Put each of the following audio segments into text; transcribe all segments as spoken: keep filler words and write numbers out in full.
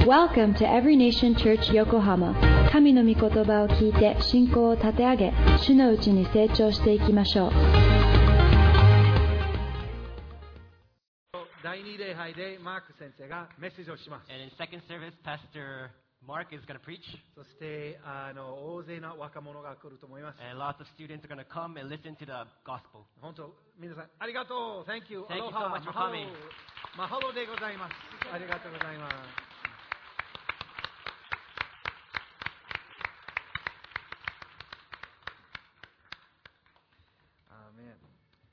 Welcome to Every Nation Church Yokohama. 神の御言葉を聞いて信仰を立て上げ、主のうちに成長していきましょう。 だいに礼拝でマーク先生がメッセージをします。 And in second service, Pastor Mark is going to preach. そしてあの大勢の若者が来ると思います。 And lots of students are going to come and listen to the gospel. 本当皆さんありがとう。Thank you. Thank you so Aloha. much for coming. マハロでございます。ありがとうございます。アーメン。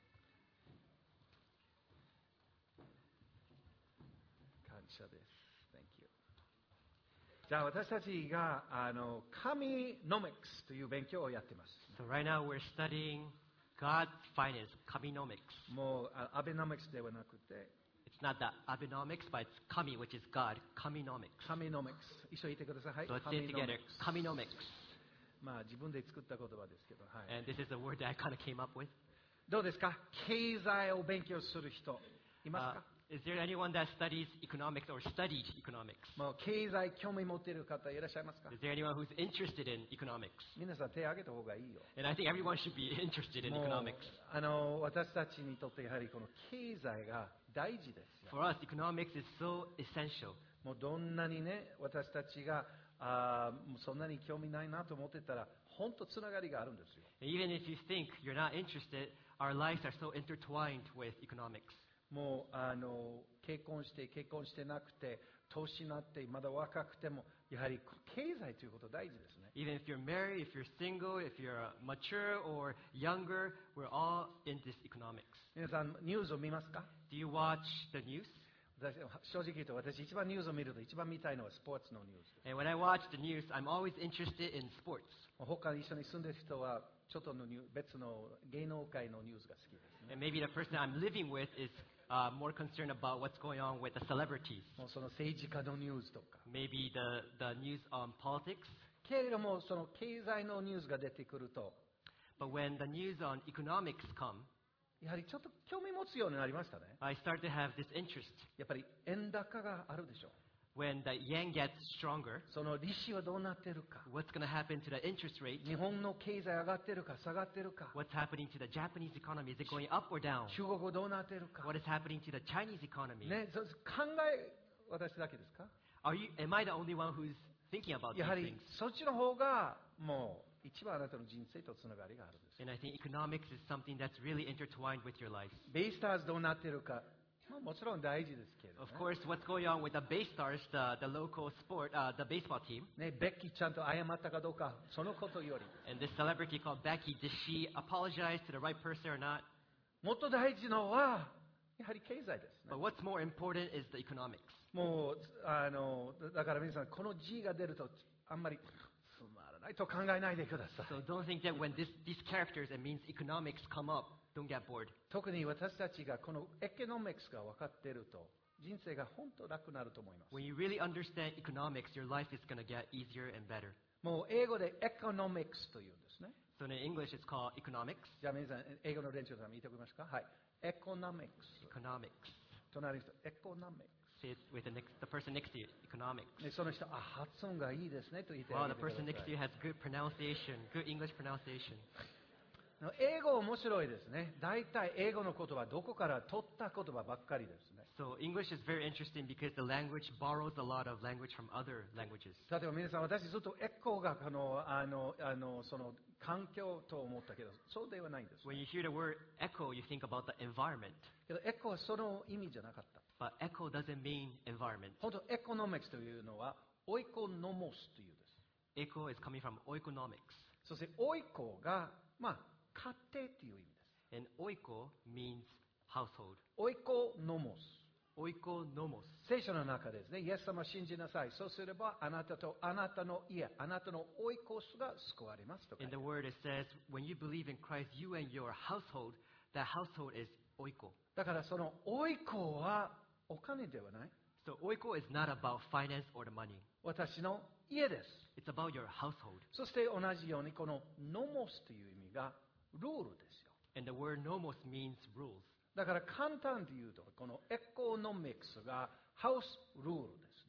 感謝です。Thank you. じゃあ私たちがあの神ノミックスという勉強をやっています。 So right now we're studying God's finance, Kaminomics. もうアベノミクスではなくて It's not the Abenomics, but it's Kami, which is God, Kaminomics. 神ノミックス。一緒に言ってください。はい。 So let's say it together, Kaminomics. まあ自分で作った言葉ですけど、はい。 And this is a word that I kind of came up with. どうですか？経済を勉強する人います Uh, か？ is there anyone that studies economics or studied economics? もう経済興味持っている方いらっしゃいますか？ Is there anyone who's interested in economics? 皆さん手を挙げた方がいいよ。 And I think everyone should be interested in もう economics. あの私たちにとってやはりこの経済が大事ですよ。 For us, economics is so essential. もうどんなにね私たちがあーそんなに興味ないなと思ってたら本当つながりがあるんですよ。 And even if you think you're not interested, our lives are so intertwined with economics. もうあの結婚して結婚してなくて年になってまだ若くてもやはり経済ということ大事ですね。 Even if you're married, if you're single, if you're uh, mature or younger, we're all in this economics. 皆さんニュースを見ますか？ Do you watch the news? 私正直言うと私一番ニュースを見ると一番見たいのはスポーツのニュースです。 And when I watch the news, I'm always interested in sports. 他に一緒に住んでる人はちょっとのニュー別の芸能界のニュースが好きですね。 And maybe the person I'm living with is uh, more concerned about what's going on with the celebrities. もうその政治家のニュースとか。 Maybe the, the news on politics. けれどもその経済のニュースが出てくると But when the news on economics come, やはりちょっと興味持つようになりましたね。 I start to have this interest. やっぱり円高があるでしょう。 When the yen gets stronger, その利子はどうなってるか。 what's going to happen to the interest rate? 日本の経済上がってるか下がってるか。 What's happening to the Japanese economy? Is it going up or down? 中国どうなってるか。 What is happening to the Chinese economy? ね、そ考え私だけですか？ Are you, am I the only one who's thinking about やは these り things? そっちの方がもう一番あなたの人生とつながりがあるんです。 And I think economics is something that's really intertwined with your life. ベイスターズどうなってるか、まあ、もちろん大事ですけれど、 Of ね course, what's going on with the Baystars, the, the local sport, uh, the baseball team, ね、ベッキーちゃんと謝ったかどうかそのことより and this celebrity called Becky, did she apologize to the right person or not? もっと大事のはやはり経済ですね。 But what's more important is the economics. もうあのだから皆さんこの G が出るとあんまりつまらないと考えないでください。 So don't think that when this, these characters, it means economics come up, don't get bored. 特に私たちがこのエコノミクスが分かっていると人生が本当楽になると思います。 When you really understand economics, your life is going to get easier and better. もう英語でエコノミクスというんですね。 So in English, it's called economics. じゃあ皆さん英語の練習のために言っておきますか？はい。エコノミクス。 Economics. 隣の人エコノミク Say it with the, next, the person next to you. Economics. ス。でその人あ発音がいいですねと言ってあ Wow, げ the てくださ person next to い。 you has good pronunciation, good English pronunciation. 英語面白いですね。大体英語の言葉どこから取った言葉ばっかりですね。 So English is very interesting because the language borrows a lot of language from other languages. 例えば皆さん私ずっとエコがあのあのあのその環境と思ったけどそうではないんです。 When you hear the word eco, you think about the environment. けどエコはその意味じゃなかった。 But eco doesn't mean environment. 本当エコノミクスというのはオイコノモスというです。 Eco is coming from oikonomics. そしてオイコがまあ家庭という意味です。 And oiko means household. オイコノモス。 Oikonomos. 聖書の中ですね、イエス様を信じなさい。そうすればあなたとあなたの家、あなたのオイコスが救われますとか In the word it says, when you believe in Christ, you and your household, that household is oiko. だからそのオイコはお金ではない。 So oiko is not about finance or the money. 私の家です。 It's about your household. そして同じようにこのノモスという意味がルールですよ。 And the word nomos means rules. だから簡単で言うと、このエコノミクスがハウスルールです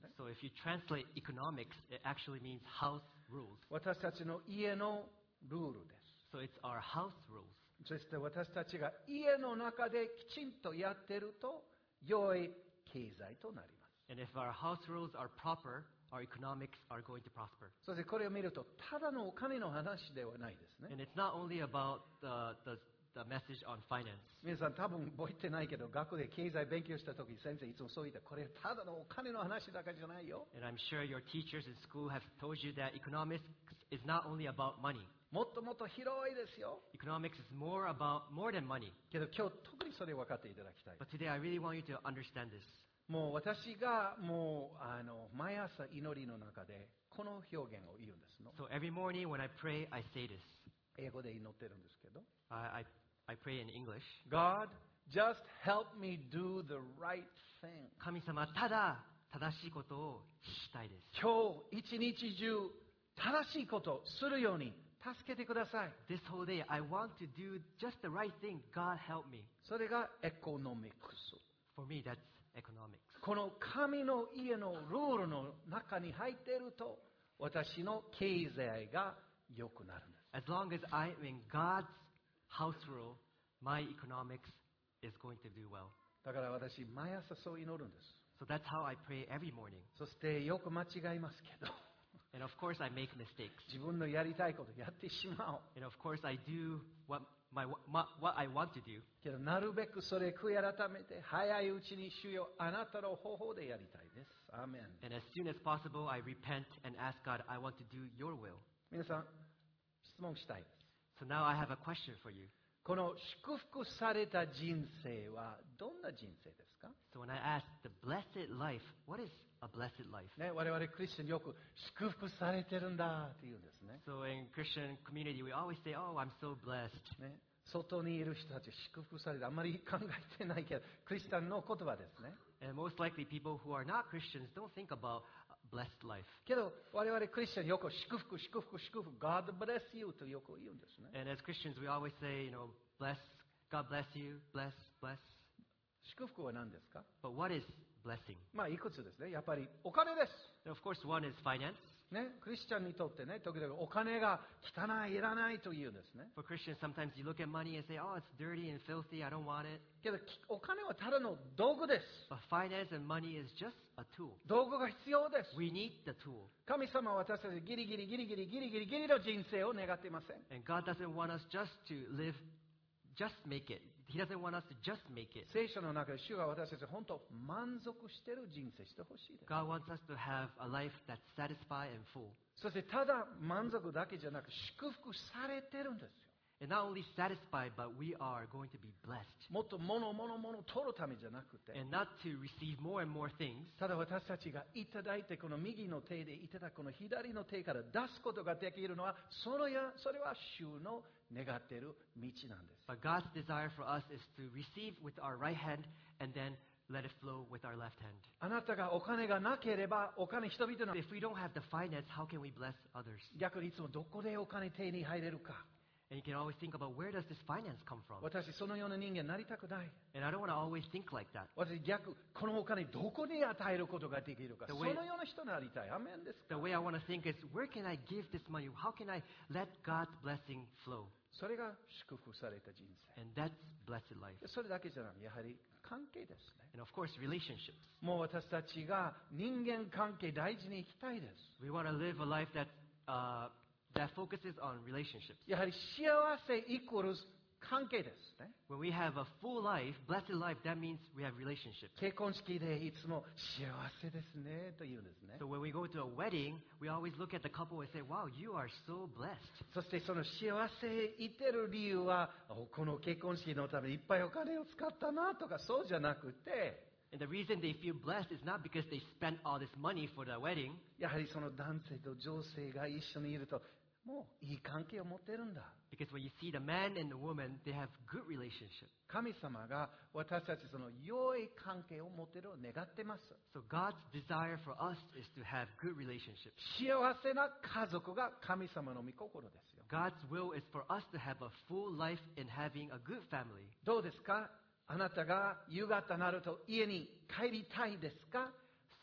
ね。 So if you translate economics, it actually means house rules. 私たちの家のルールです。 So it's our house rules. そして私たちが家の中できちんとやってると良い経済となります。 And if our house rules are proper, our economics are going to prosper. そしてこれを見るとただのお金の話ではないですね。 And it's not only about the, the, the message on finance. 皆さん多分覚えてないけど学校で経済勉強した時先生いつもそう言ったこれただのお金の話だけじゃないよ。 And I'm sure your teachers in school have told you that economics is not only about money. もっともっと広いですよ。 Economics is more about more than money. けど今日特にそれを分かっていただきたい。 But today I really want you to understand this. もう私がもうあの毎朝祈りの中でこの表現を言うんですの。 So every morning when I pray, I say this. 英語で祈ってるんですけど。 I, I, I pray in English. God, just help me do the right thing. 神様、ただ正しいことをしたいです。 今日一日中正しいことをするように助けてください。 This whole day, I want to do just the right thing. God help me. それがエコノミクス。 For me, that's economics. この神の家のルールの中に入っていると私の経済が良くなるんです。 As long as I'm in God's house rule, my economics is going to do well. だから私毎朝そう祈るんです。 So that's how I pray every morning. そしてよく間違いますけど And of course, I make mistakes. 自分のやりたいことやってしまおう。 And of course, I do what, my, what, what I want to do. けどなるべくそれ悔い改めて早いうちに主よあなたの方法でやりたいです。アーメン。 And as soon as possible, I repent and ask God, I want to do your will. 皆さん質問したいです。 So now I have a question for you. この祝福された人生はどんな人生ですか？ So when I ask the blessed life, what is a blessed life? ね、我々クリスチャンよく祝福されてるんだって言うんですね。 So in Christian community, we always say, oh, I'm so blessed. ね、外にいる人たち祝福されてあんまり考えてないけどクリスチャンの言葉ですね。 And most likely people who are not Christians don't think about blessed life. けど我々クリスチャンよく祝福祝福祝福 God bless you とよく言うんですね。 And as Christians, we always say, you know, bless, God bless you, bless, bless. 祝福は何ですか？ But what is blessing? まあいくつですね。やっぱりお金です。 And of course, one is finance. ね、クリスチャンにとってね、時々お金が汚い、いらないというんですね。 For Christians, sometimes you look at money and say, oh, it's dirty and filthy, I don't want it. けどきお金はただの道具です。 But finance and money is just a tool. 道具が必要です。 We need the tool. 神様は私たちギリギリギリギリギリギリギリの人生を願っていません。 And God doesn't want us just to live, just make it. He doesn't want us to just make it. 聖書の中で主が私たち本当満足している人生してほしいです。 God wants us to have a life that's satisfied and full. そしてただ満足だけじゃなく祝福されてるんですよ。 And not only satisfied, but we are going to be blessed. もっと物物物取るためじゃなくて、 And not to receive more and more things, ただ私たちがいただいてこの右の手でいただくこの左の手から出すことができるのはそのやそれは主の願っている道なんです。 but God's desire for us is to receive with our right hand and then let it flow with our left hand. あなたがお金がなければお金人々の If we don't have the finance, how can we bless others? 逆にいつもどこでお金手に入れるか。 And you can always think about, where does this finance come from? 私そのような人間になりたくない。 And I don't want to always think like that. 私逆このお金どこに与えることができるか The そ way- のような人になりたい。アメンですか？ The way I want to think is, where can I give this money? How can I let God's blessing flow? それが祝福された人生。 And that's blessed life. それだけじゃなくやはり関係ですね。 And of course, relationships. もう私たちが人間関係大事に生きたいです。 We want to live a life that, uh, that focuses on relationships. やはり幸せイコール関係ですね。 When we have a full life, blessed life, that means we have relationships. 結婚式でいつも幸せですねと言うんですね。 So when we go to a wedding, we always look at the couple and say, wow, you are so blessed. そしてその幸せいてる理由はおこの結婚式のためにいっぱいお金を使ったなとかそうじゃなくて And the reason they feel blessed is not because they spent all this money for the wedding. やはりその男性と女性が一緒にいるともういい関係を持ってるんだ。 Because when you see the man and the woman, they have good relationship. 神様が私たちその良い関係を持っているを願ってます。 So God's desire for us is to have good relationships. 幸せな家族が神様の御心ですよ。 God's will is for us to have a full life in having a good family. どうですか？あなたが夕方になると家に帰りたいですか？ So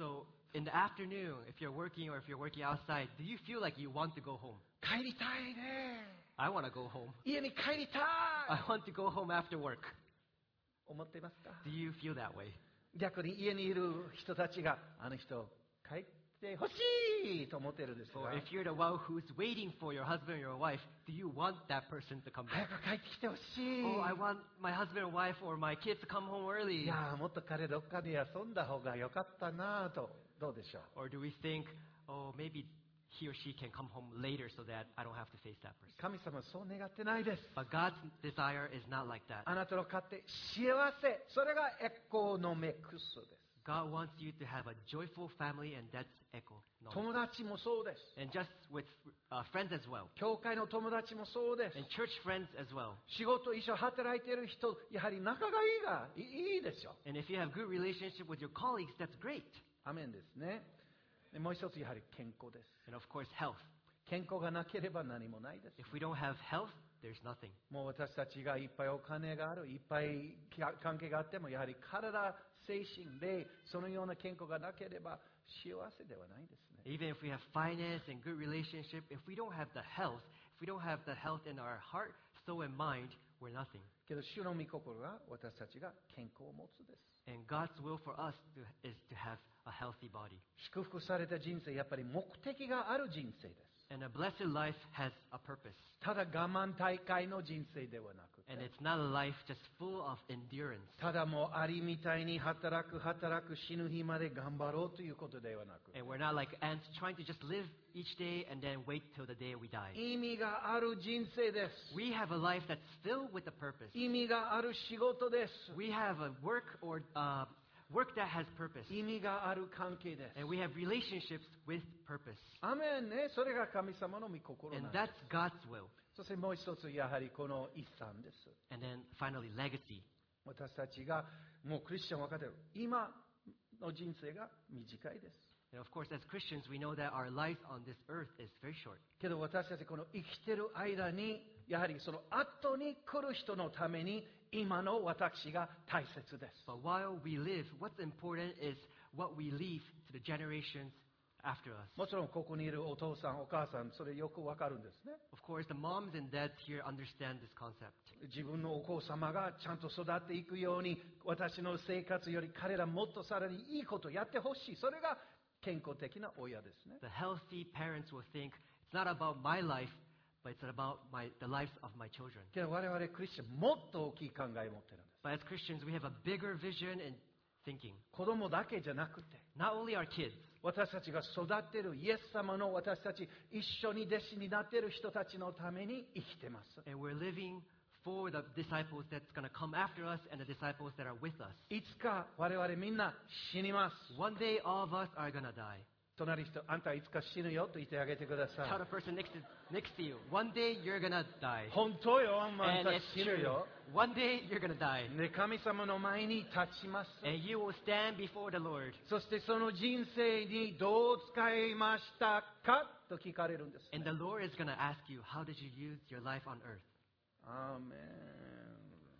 in the afternoon, if you're working or if you're working outside, do you feel like you want to go home? 帰りたいね。 I want to go home. 家に帰りた I い。 want to go home after work. 思っていますか？ Do you feel that way? 逆に家にいる人たちが、あの人帰ってほしいと思ってるんですが、 Or if you're the one who's waiting for your husband or your wife, do you want that person to come 早 back? く帰ってきてほしい。 Oh, I want my husband or wife or my kids to come home い early. やー、もっと彼どっかで遊んだ方が良かったなと、どうでしょう。 Or do we think, oh, maybe he or she can come home later so that I don't have to face that person? 神様はそう願ってないです。 But God's desire is not like that. あなたの家庭、幸せ、それがエコノミクスです。 God wants you to have a joyful family, and that's echo. 友達もそうです。 And just with uh, friends as well. 教会の友達もそうです。 And church friends as well. 仕事一緒働いている人、やはり仲がいいがいいいいですよ。 And if you have good relationship with your colleagues, that's great. アメンですね。でもう一つやはり健康です。 And of course, health. 健康がなければ何もないです。 If we don't have health, there's nothing. もう私たちがいっぱいお金がある、いっぱい関係があっても、やはり体、精神、霊、そのような健康がなければ幸せではないですね。 Even if we have finance and good relationship, if we don't have the health, if we don't have the health in our heart, soul, and mind, we're nothing. けど主の御心は私たちが健康を持つです。 And God's will for us to, is to have a healthy body. 祝福された人生、やっぱり目的がある人生です。 And a blessed life has a purpose. ただ我慢大会の人生ではなくて、 And it's not a life just full of endurance. ただもうアリみたいに働く働く死ぬ日まで頑張ろうということではなく、 And we're not like ants trying to just live each day and then wait till the day we die. 意味がある人生です。 We have a life that's filled with a purpose. 意味がある仕事です。 We have a work or uh, work that has purpose. 意味がある関係です。 And we have relationships with purpose. アメンね。それが神様の御心な And んです。 that's God's will. そしてもう一つ、やはりこの遺産です。 And then finally, legacy. 私たちがもうクリスチャン分かっている。今の人生が短いです。 And of course, as Christians, we know that our life on this earth is very short. けど私たちこの生きてる間に、やはりその後に来る人のために、今の私が大切です。 But while we live, what's important is what we leave to the generations after us. もちろんここにいるお父さん、お母さん、それよくわかるんですね。 Of course, the moms and dads here understand this concept. 自分のお子様がちゃんと育っていくように、私の生活より彼らもっとさらにいいことをやってほしい。それが健康的な親ですね。 The healthy parents will think it's not about my life, but it's about my, the lives of my children. けど我々クリスチャンもっと大きい考えを持ってるんです。 But as Christians, we have a bigger vision and thinking. 子供だけじゃなくて、 Not only our kids, 私たちが育っているイエス様の私たち一緒に弟子になっている人たちのために生きてます。 and we're living for the disciples that's going to come after us and the disciples that are with us. いつか我々みんな死にます。 One day, all of us are going to die. 隣人、あんたいつか死ぬよと言ってあげてくださ Tell い。 the person next to, next to you, one day you're going to die. 本当よ、あん And た it's 死ぬ true. よ。 One day you're going to die. で、神様の前に立ちます。 And you will stand before the Lord. そしてその人生にどう使いましたかと聞かれるんです、 And the Lord is going to ask you, how did you use your life on earth? アーメン。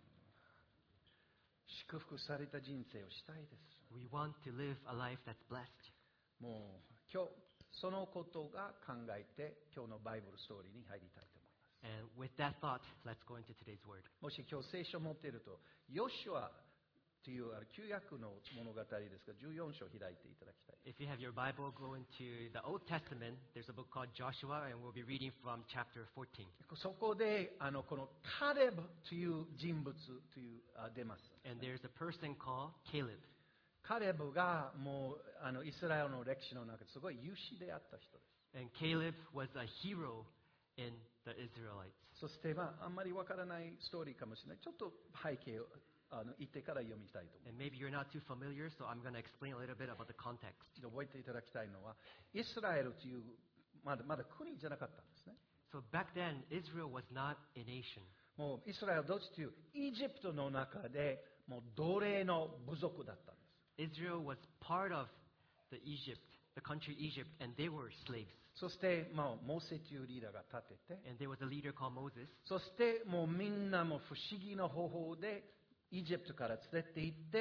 祝福された人生をしたいです。 We want to live a life that's blessed. もう今日そのことが考えて今日のバイブルストーリーに入りたいと思います。 And with that thought, let's go into today's word. もし今日聖書を持っていると、ヨシュアというあの旧約の物語ですが、じゅうよん章を開いていただきたい。 If you have your Bible, go into the Old Testament. There's a book called Joshua, and we'll be reading from chapter fourteen. そこであのこのカレブという人物というあ出ます。 And there's a person called Caleb. カレブがもうあのイスラエルの歴史の中ですごい勇士であった人です。 And Caleb was a hero in the Israelites. そしてまああんまりわからないストーリーかもしれない。ちょっと背景をあの言ってから読みたいと思い And maybe you're not too familiar, so I'm going to explain a little bit about the context. ます。覚えていただきたいのは、イスラエルというまだまだ国じゃなかったんですね。 So back then, Israel was not a nation. もうイスラエルはどっちというイジプトの中でもう奴隷の部族だったんです。 Israel was part of the Egypt, the country Egypt, and they were slaves. そして、まあ、モーセというリーダーが立てて、 And there was a leader called Moses. そしてもうみんなも不思議な方法でイジプトから連れて行って、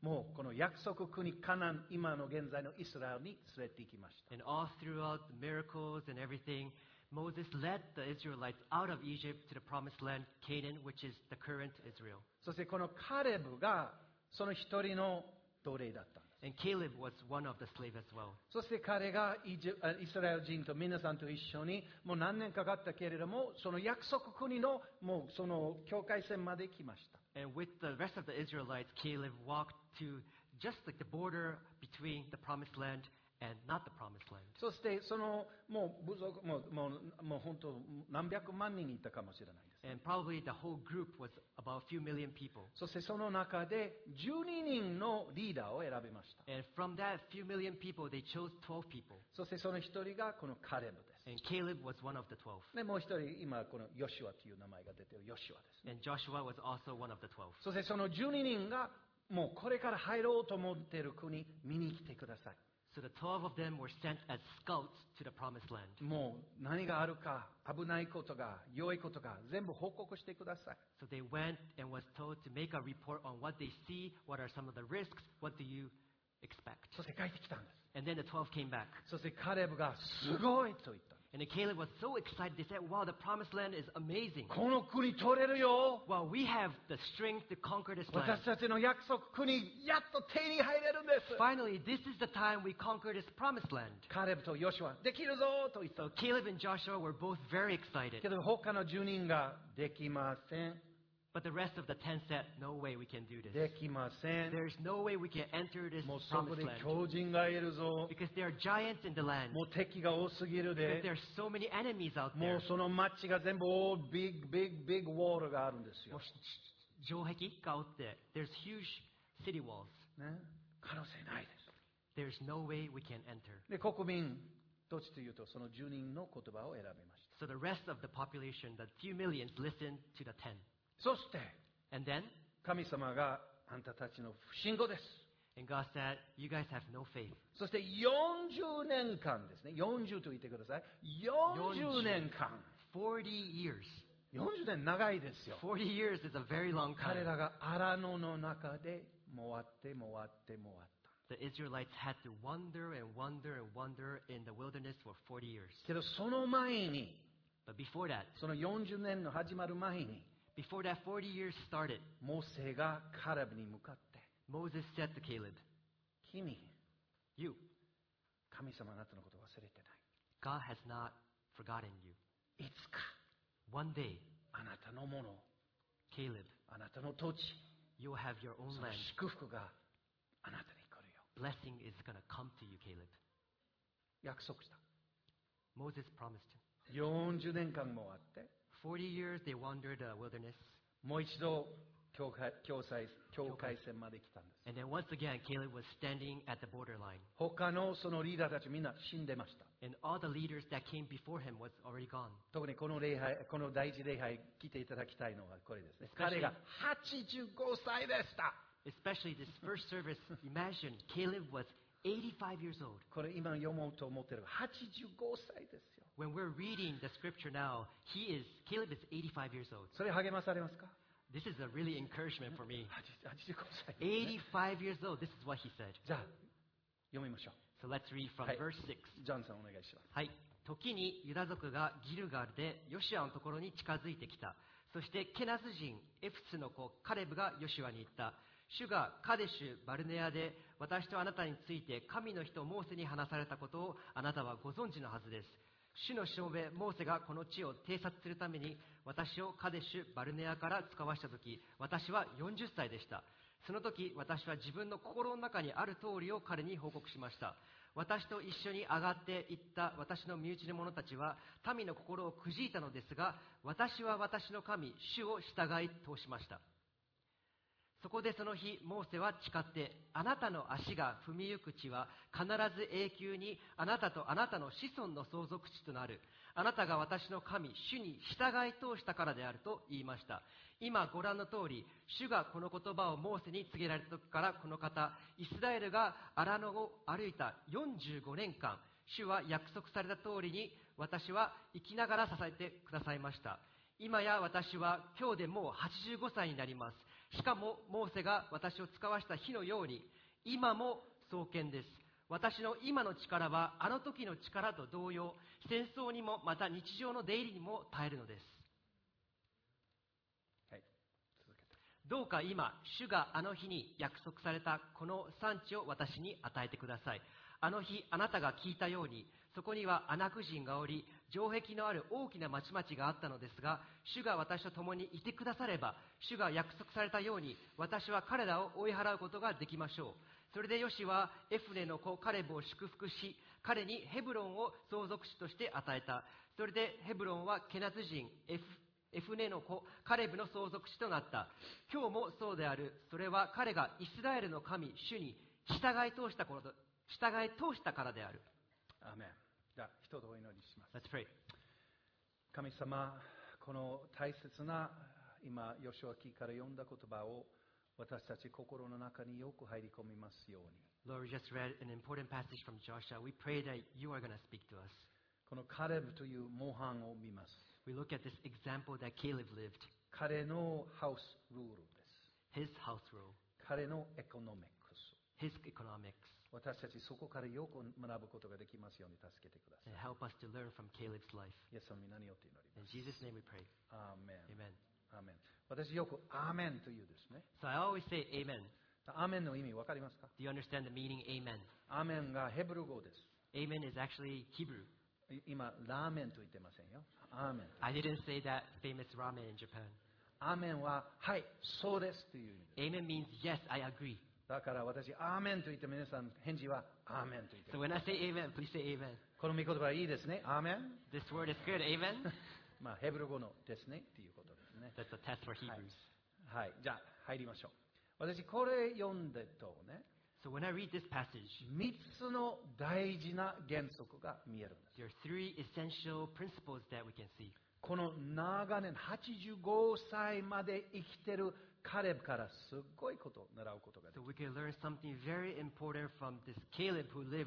もうこの約束国カナン、今の現在のイスラエルに連れて行きました。 And all throughout the miracles and everything, Moses led the Israelites out of Egypt to the promised land, Canaan, which is the current Israel. そしてこのカレブがその一人の奴隷だったんです。 And Caleb was one of the slaves as well. そして彼がイジあイスラエル人と皆さんと一緒にもう何年かかったけれども、その約束国のもうその境界線まで来ました。 And with the rest of the Israelites, Caleb walked to just like the border between the promised land and not the promised land. そしてそのもう部族もうもうもう本当何百万人いたかもしれないです。 And probably the whole group was about a few million people. そしてその中でじゅうににんのリーダーを選びました。 And from that few million people, they chose twelve people. そしてその一人がこのカレブです。 And Caleb was one of the twelve. でもう一人今このヨシュアという名前が出ているヨシュアですね。 And Joshua was also one of the twelve. そしてそのじゅうににんがもうこれから入ろうと思っている国見に来てください。 So the twelve of them were sent as scouts to the promised land. もう何があるか危ないことが良いことが全部報告してください。 So they went and was told to make a report on what they see, what are some of the risks, what do you expect. そして帰ってきたんです。 And then the twelve came back. そしてカレブがすごいと言った。 And then Caleb was so excited. They said, wow, the promised land is amazing. この国取れるよ。 Wow, we have the strength to conquer this land. 私たちの約束国やっと手に入れるんです。 Finally, this is the time we conquer this promised land. カレブとヨシュアできるぞと言った。 So Caleb and Joshua were both very excited. けど他のじゅうにんができません。 But the rest of the ten said, no way we can do で this. きません。 There's no way we can enter this もうそこ promised で land. 強人がいるぞ。 Because there are giants in the land. もう敵が多すぎる Because で。 there are so many enemies out も there. うその町が全部大ビッグビッグビッグウォールがあるんですよ。 城壁があって、there's huge city walls. ね、可能性ないです。 There's no way we can enter. で国民どっちというとそのじゅうにんの言葉を選びました。 So the rest of the population, the few millions, listened to the ten. そして And then, 神様があんたたちの不信仰です。 and God said, you guys have no faith. そしてよんじゅうねんかんですね。よんじゅうと言ってください。よんじゅうねんかん。 forty years. よんじゅうねん長いですよ。 forty years is a very long 彼 time. らが荒野の中で回って回って回った。 The Israelites had to wander and wander and wander in the wilderness for forty years. けどその前に、 But before that, そのよんじゅうねんの始まる前に、 before that forty years started, モーセがカレブに向かって、 Moses said to Caleb, 君、 you, 神様あなたのこと忘れてない。 God has not forgotten you. いつか One day, あなたのもの、 Caleb, あなたの土地、 you will have your own その land. 祝福があなたに来るよ。 Blessing is going to come to you, Caleb. 約束した。 Moses promised him. よんじゅうねんかんもあって、 forty years they wandered the wilderness. もう一度境界境界境界線まで来たんです。 And then once again, Caleb was standing at the borderline. 他のそのリーダーたちみんな死んでました。 And all the leaders that came before him was already gone. 特にこの礼拝、この第一礼拝来ていただきたいのはこれですね。 Especially- 彼がはちじゅうごさいでした。 Especially this first service, imagine Caleb was eighty-five years old. これ今読もうと思ってるはちじゅうごさいですよ。 When we're reading the scripture now, he is Caleb is eighty-five years old. それ励まされますか？ This is a really encouragement for me. はちじゅうごさいですね、 eighty-five years old. This is what he said. じゃあ読みましょう。 So let's read from はい verse six. ジョンさんお願いします。 はい。時にユダ族がギルガルでヨシュアのところに近づいてきた。そしてケナズ人エフスの子カレブがヨシュアに言った。主がカデシュ・バルネアで私とあなたについて神の人モーセに話されたことをあなたはご存知のはずです。主のしもべモーセがこの地を偵察するために私をカデシュ・バルネアから使わしたとき、私はよんじゅっさいでした。その時私は自分の心の中にある通りを彼に報告しました。私と一緒に上がっていった私の身内の者たちは民の心をくじいたのですが、私は私の神主を従い通しました。そこでその日モーセは誓って、あなたの足が踏みゆく地は必ず永久にあなたとあなたの子孫の相続地となる。あなたが私の神主に従い通したからであると言いました。今ご覧の通り、主がこの言葉をモーセに告げられた時からこの方、イスラエルが荒野を歩いたよんじゅうごねんかん、主は約束された通りに私は生きながら支えてくださいました。今や私は今日でもうはちじゅうごさいになります。 しかもモーセが私を使わした火のように、今も双剣です。私の今の力はあの時の力と同様、戦争にもまた日常の出入りにも耐えるのです。 はい、続けて。 どうか今、主があの日に約束されたこの産地を私に与えてください。あの日、あなたが聞いたように、そこにはアナク人がおり、城壁のある大きな町々があったのですが、主が私と共にいてくだされば、主が約束されたように、私は彼らを追い払うことができましょう。それでヨシはエフネの子カレブを祝福し、彼にヘブロンを相続地として与えた。それでヘブロンはケナズ人エフエフネの子カレブの相続地となった。今日もそうである。それは彼がイスラエルの神主に従い通したこと従い通したからである。 アーメン。じゃあ一言お祈りします。 Let's pray. 神様、この大切な今ヨシュア記から読んだ言葉を私たち心の中によく入り込みますように。 Lord, we just read an important passage from Joshua. We pray that you are going to speak to us. このカレブという模範を見ます。 We look at this example that Caleb lived. 彼のハウスルールです。 His house rule, 彼のエコノミックス。 his economics. 私たちそこからよく学ぶことができますように助けてください。 And help us to learn from Caleb's life. イエスの皆によって祈り In ます。 Jesus' name we pray. アーメン。 Amen. アーメン。私よくアーメンというですね。 So I always say amen. アーメンの意味わかりますか？ Do you understand the meaning amen? アーメンがヘブル語です。 Amen is actually Hebrew. い今、ラーメンと言ってませんよ。アーメン。 I didn't say that famous ramen in Japan. アーメンは、はい、そうですという意味です。 Amen means yes, I agree. だから私、アーメンと言って皆さん、返事はアーメンと言って So ます。 when I say amen, please say amen. この御言葉いいですね。アーメン。 This word is good, amen? まあ、ヘブル語のですねっていうことですね。 That's a test for Hebrews. はい。じゃあ、入りましょう。私、これ読んでとね、 So when I read this passage, 三つの大事な原則が見えるんです。 there are three essential principles that we can see. この長年、はちじゅうごさいまで生きてるカレブからすごいことを習うことができ So る。 we can learn something very important from this Caleb who lived,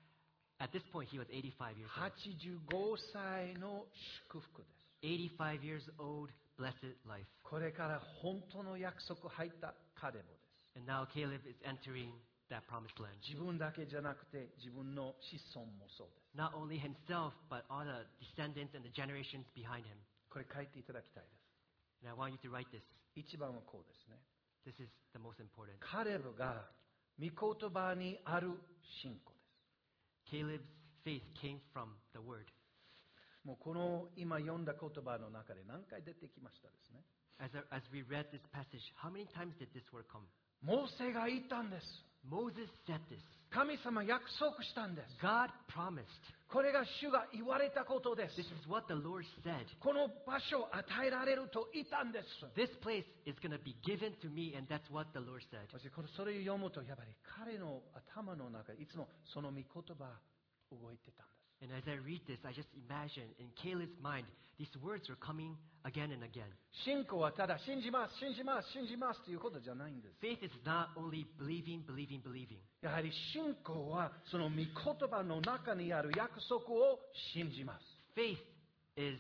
at this point he was eighty-five years は old. ちじゅうごさいの祝福です。 eighty-five years old, blessed life. これから本当の約束入ったカレブです。 And now Caleb is entering that promised land. 自分だけじゃなくて自分の子孫もそうです。 Not only himself, but all the descendants and the generations behind him. これ書いていただきたいです。 And I want you to write this. 一番はこうですね。 This is the most important. カレブが御言葉にある信仰です。 Caleb's faith came from the word. もうこの今読んだ言葉の中で何回出てきましたですね。 As, as we read this passage, how many times did this word come? モーセが言ったんです。 Moses said this. 神様約束したんです。 God promised. これが主が言われたことです。 This is what the Lord said. この場所を与えられると言ったんです。 This place is going to be given to me, and that's what the Lord said. 私これそれを読むとやっぱり彼の頭の中でいつもその御言葉動いてたんです。 And as I read this, I just imagine in Caleb's mind, these words are coming again and again. 信仰はただ信じます、信じます、信じますということじゃないんです。 Faith is not only believing, believing, believing. やはり信仰はその御言葉の中にある約束を信じます。 Faith is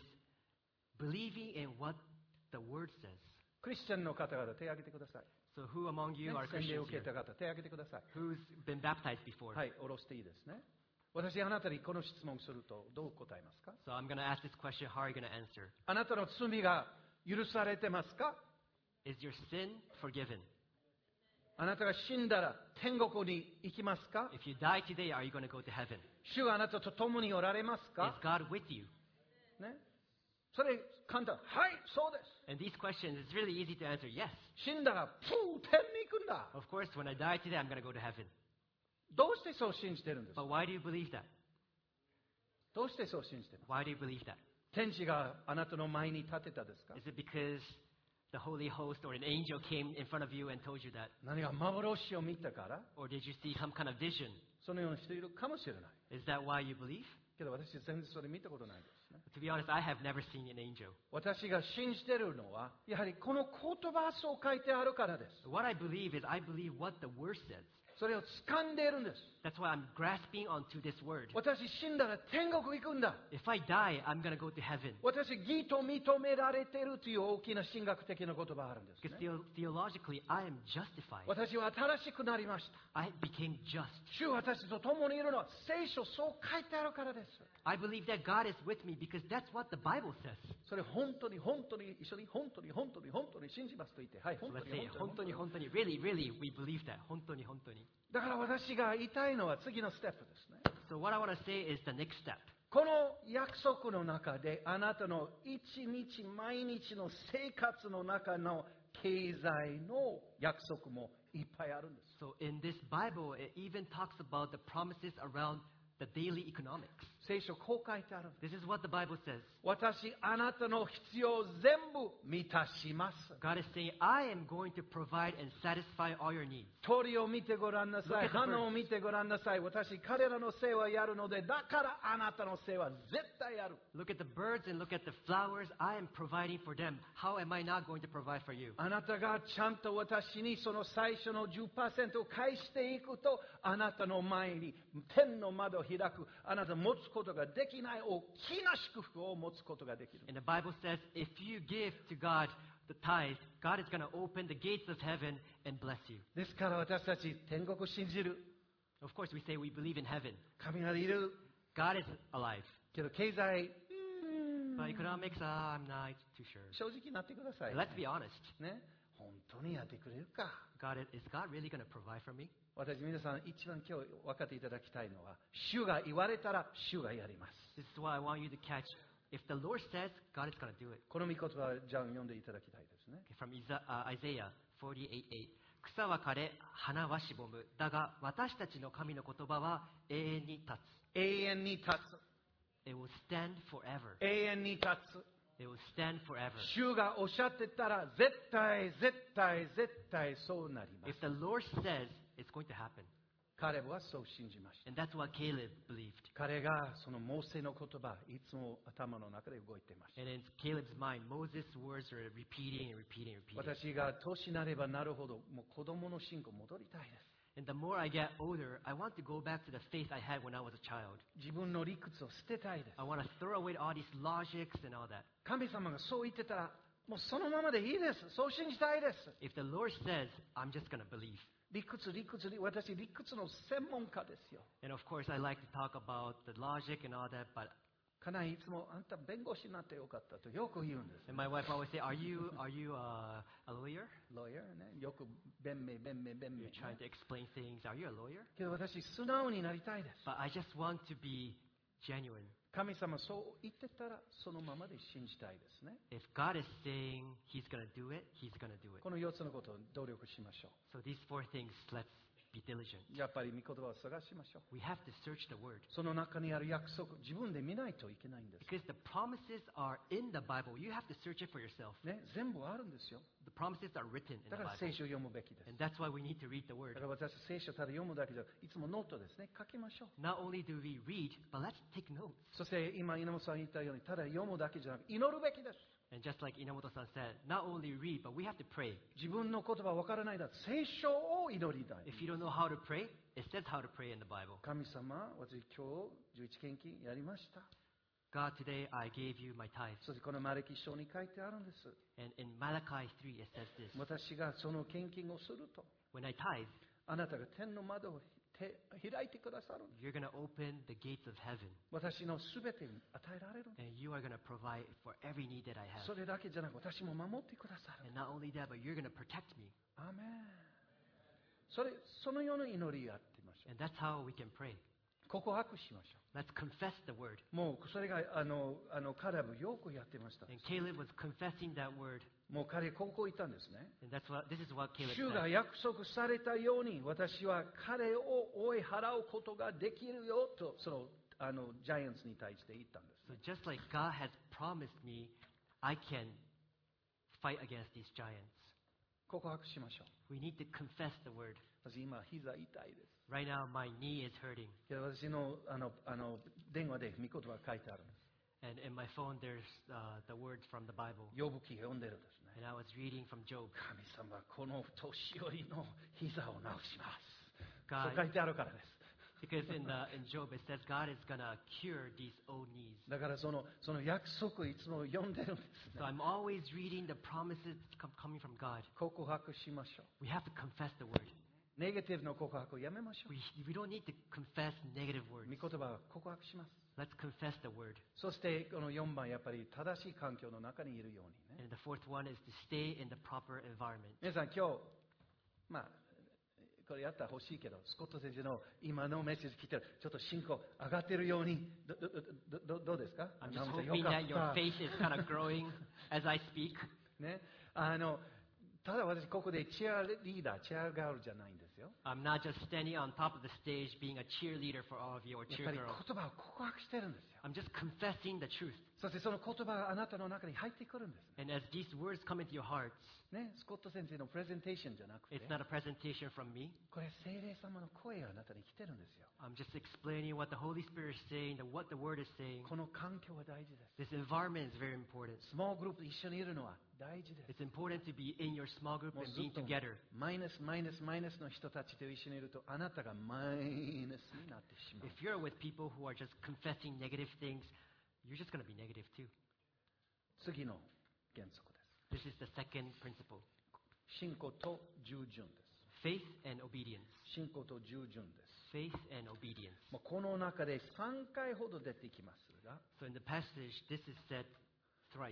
believing in what the word says. クリスチャンの方々手を挙げてください。 So who among you ね are 洗礼を Christians 受け here? た方手を挙げてください。 Who's been baptized before? はい、下ろしていいですね。私あなたにこの質問するとどう答えますか？ So I'm going to ask this question. How are you going to answer? あなたの罪が許されてますか？ Is your sin forgiven? あなたが死んだら天国に行きますか？ If you die today, are you going to go to heaven? 主があなたと共におられます Is か？ God with you? ね。それ簡単。はい、そうです。 And these questions, it's really easy to answer yes. 死んだら、プー、天に行くんだ。 Of course, when I die today, I'm going to go to heaven. どうしてそう信じてるんですか？ But why do you believe that? どうしてそう信じてるの？ Why do you believe that? 天使があなたの前に立てたですか？ Is it because the Holy Host or an angel came in front of you and told you that? 何が幻を見たから？ Or did you see some kind of vision? そのような人いるかもしれない。 Is that why you believe? けど私全然それ見たことないですね。 To be honest, I have never seen an angel. 私が信じてるのは、やはりこの言葉そう書いてあるからです。 What I believe is I believe what the Word says. それを掴んでいるんです。 That's why I'm grasping onto this word. 私死んだら天国行くんだ。 If I die, I'm going to go to heaven. 私義と認められているという大きな神学的な言葉があるんです、 Because ね。 theo- theologically, I am justified. 私は新しくなりました。 I became just. 主は私と共にいるのは聖書そう書いてあるからです。 I believe that God is with me because that's what the Bible says. それ本当に本当に一緒に本当に本当に本当に信じますと言って、はい、 So 本当 let's に say, 本当に本当に。 honto ni, honto ni. Really, really, we believe that. Honto ni, honto ni. だから私が言いたいのは次のステップですね。 So what I want to say is the next step. この約束の中であなたの一日毎日の生活の中の経済の約束もいっぱいあるんです。 So in this Bible, it even talks about the promises around the daily economics. 聖書こう書いてあるんです。 This is what the Bible says. 私あなたの必要を全部満たします。 God is saying, I am going to provide and satisfy all your needs. 鳥を見てごらんなさ Look い。 at the birds. 花を見てごらんなさい。私彼らの世話やるので、だからあなたの世話絶対やる。 Look at the birds and look at the flowers. I am providing for them. How am I not going to provide for you? あなたがちゃんと私にその最初の じゅっパーセント を返していくと、あなたの前に天の窓を開く、あなた持つことができない大きな祝福を持つことができる。 And the Bible says, if you give to God the tithe, God is going to open the gates of heaven and bless you. ですから私たち天国を信じる。 Of course, we say we believe in heaven. 神がいる。 God is alive. けど経済、 But economics, uh, I'm not too sure. 正直になってください。 Let's be honest. ね、本当にやってくれるか。 God, is God really going to provide for me? 私皆さん一番今日分かっていただきたいのは、主が言われたら主がやります。 This is what I want you to catch. If the Lord says, God is going to do it. この御言葉をじゃあ読んでいただきたいですね。 Okay, from Isa- uh, Isaiah forty-eight eight. 草は枯れ、花はしぼむ。だが、私たちの神の言葉は永遠に立つ。 永遠に立つ。 It will stand forever. 永遠に立つ。 It will stand forever. 主がおっしゃってたら絶対絶対絶対そうなりま If す。 the Lord says, it's going to happen. 彼はそう信じました。 And that's what Caleb believed. 彼がそのモーセの言葉、いつも頭の中で動いていました。 And in Caleb's mind, Moses' words are repeating and repeating and repeating. 私が年なればなるほど、もう子供の信仰戻りたいです。 And the more I get older, I want to go back to the faith I had when I was a child. 自分の理屈を捨てたいです。 I want to throw away all these logics and all that. 神様がそう言ってたら、もうそのままでいいです。そう信じたいです。 If the Lord says, I'm just going to believe. 理屈、理屈、理私、理屈の専門家ですよ。 And of course, I like to talk about the logic and all that, but 家内いつもあんた弁護士になってよかったとよく言うんです。 and my wife always say, "Are you are you uh, a lawyer? ロイヤーね。よく弁明、弁明、弁明 You're。trying to explain things. Are you a lawyer?" けど私、素直になりたいです。 But I just want to be genuine. 神様そう言ってたらそのままで信じたいですね。 If God is saying He's going to do it, He's going to do it. このよっつのことを努力しましょ So these four things, let's be diligent. う。やっぱり御言葉を探しましょう。 We have to search the Word その中にある約束、自分で見ないといけないんです。 because the promises are in the Bible. You have to search it for yourself. ね、全部あるんですよ。 The promises are written in だ the から Bible, 聖書を読むべきです。 and that's why we need to read the だ Word. から私、聖書ただ読むだけじゃ、いつもノートですね、書きましょう。 Not only do we read, but let's take notes. そして今、稲本さん言ったように、ただ読むだけじゃなく、祈るべきです。 And just like Inamoto-san said, not only read, but we have to pray. 自分の言葉わからないだ、聖書を祈りたい。 If you don't know how to pray, it says how to pray in the Bible. 神様、私今日じゅういち献金やりました。 God, today I gave you my tithes. そしてこのマレキ書に書いてあるんです。 And in Malachi three, it says this. 私がその献金をすると、 When I tithe, あなたが天の窓を手開いてくださる。 you're going to open the gates of heaven. 私のすべてに与えられる。 And you are going to provide for every need that I そ have. れだけじゃなく、私も守ってくださる。 And not only that, but you're going to protect me. アーメン。それ、そのような祈りやってみましょ And that's how we can pray. う。告白しましょ Let's confess the word. う。もうそれがあのあのカレブよくやってました。 And Caleb was confessing that word. もう彼ここ言ったんですね。 And that's what, this is what Caleb 主が said. 約束されたように私は彼を追い払うことができるよとそのあのジャイアンツに対して言ったんです。 So just like God has promised me, I can fight against these giants. 告白しましょう。 We need to confess the word. 私今膝痛いです。 Right now, my knee is hurting. けど私のあのあの電話で御言葉が書いてあるんです。 And in my phone, there's uh, the words from the Bible. 呼ぶ記読んでるんですね。 And I was reading from Job. 神様、この年寄りの膝を治します。 そう God, 書いてあるからです。 because in, the, in Job it says God is going to cure these old knees. だからそのその約束いつも読んでるんですね。 So I'm always reading the promises com- coming from God. 告白しましょう。 We have to confess the word. ネガティブの告白をやめましょう。 We, we don't need to confess negative 御 words. 言葉は告白します。 Let's confess the word. そしてこのよんばんやっぱり正しい環境の中にいるようにね。 And the fourth one is to stay in the proper environment. 皆さん今日まあこれやったら欲しいけど、スコット先生の今のメッセージ聞いてる、ちょっと信仰上がってるように、どどどどどうですか？ I'm just ナムさん hoping よか that っ your た faith is kind of growing as I speak. ね、あのただ私ここでチアリーダー、チアガールじゃないんですよ。 I'm not just standing on top of the stage being a cheerleader for all of you or やっぱり cheer 言 girl. 葉を告白してるんですよ。 I'm just confessing the truth. そしてその言葉があなたの中に入ってくるんですね。 And as these words come into your hearts, ね、スコット先生のプレゼンテーションじゃなくて、 it's not a presentation from me. これ聖霊様の声があなたに来てるんですよ。 I'm just explaining what the Holy Spirit is saying, and what the Word is saying. この環境は大事です。 This environment is very important. スモールグループで一緒にいるのは大事です。 It's important to be in your small group もう and ずっ being と together. マイナスマイナスマイナスの人たちと一緒にいるとあなたがマイナスになってしまう。 If you're with people who are just confessing negative things, you're just going to be negative too. 次の原則です。 This is the second principle. 信仰と従順です。 Faith and obedience. 信仰と従順です。 Faith and obedience. もうこの中でさんかいほど出てきますが、 So in the passage, this is said thrice.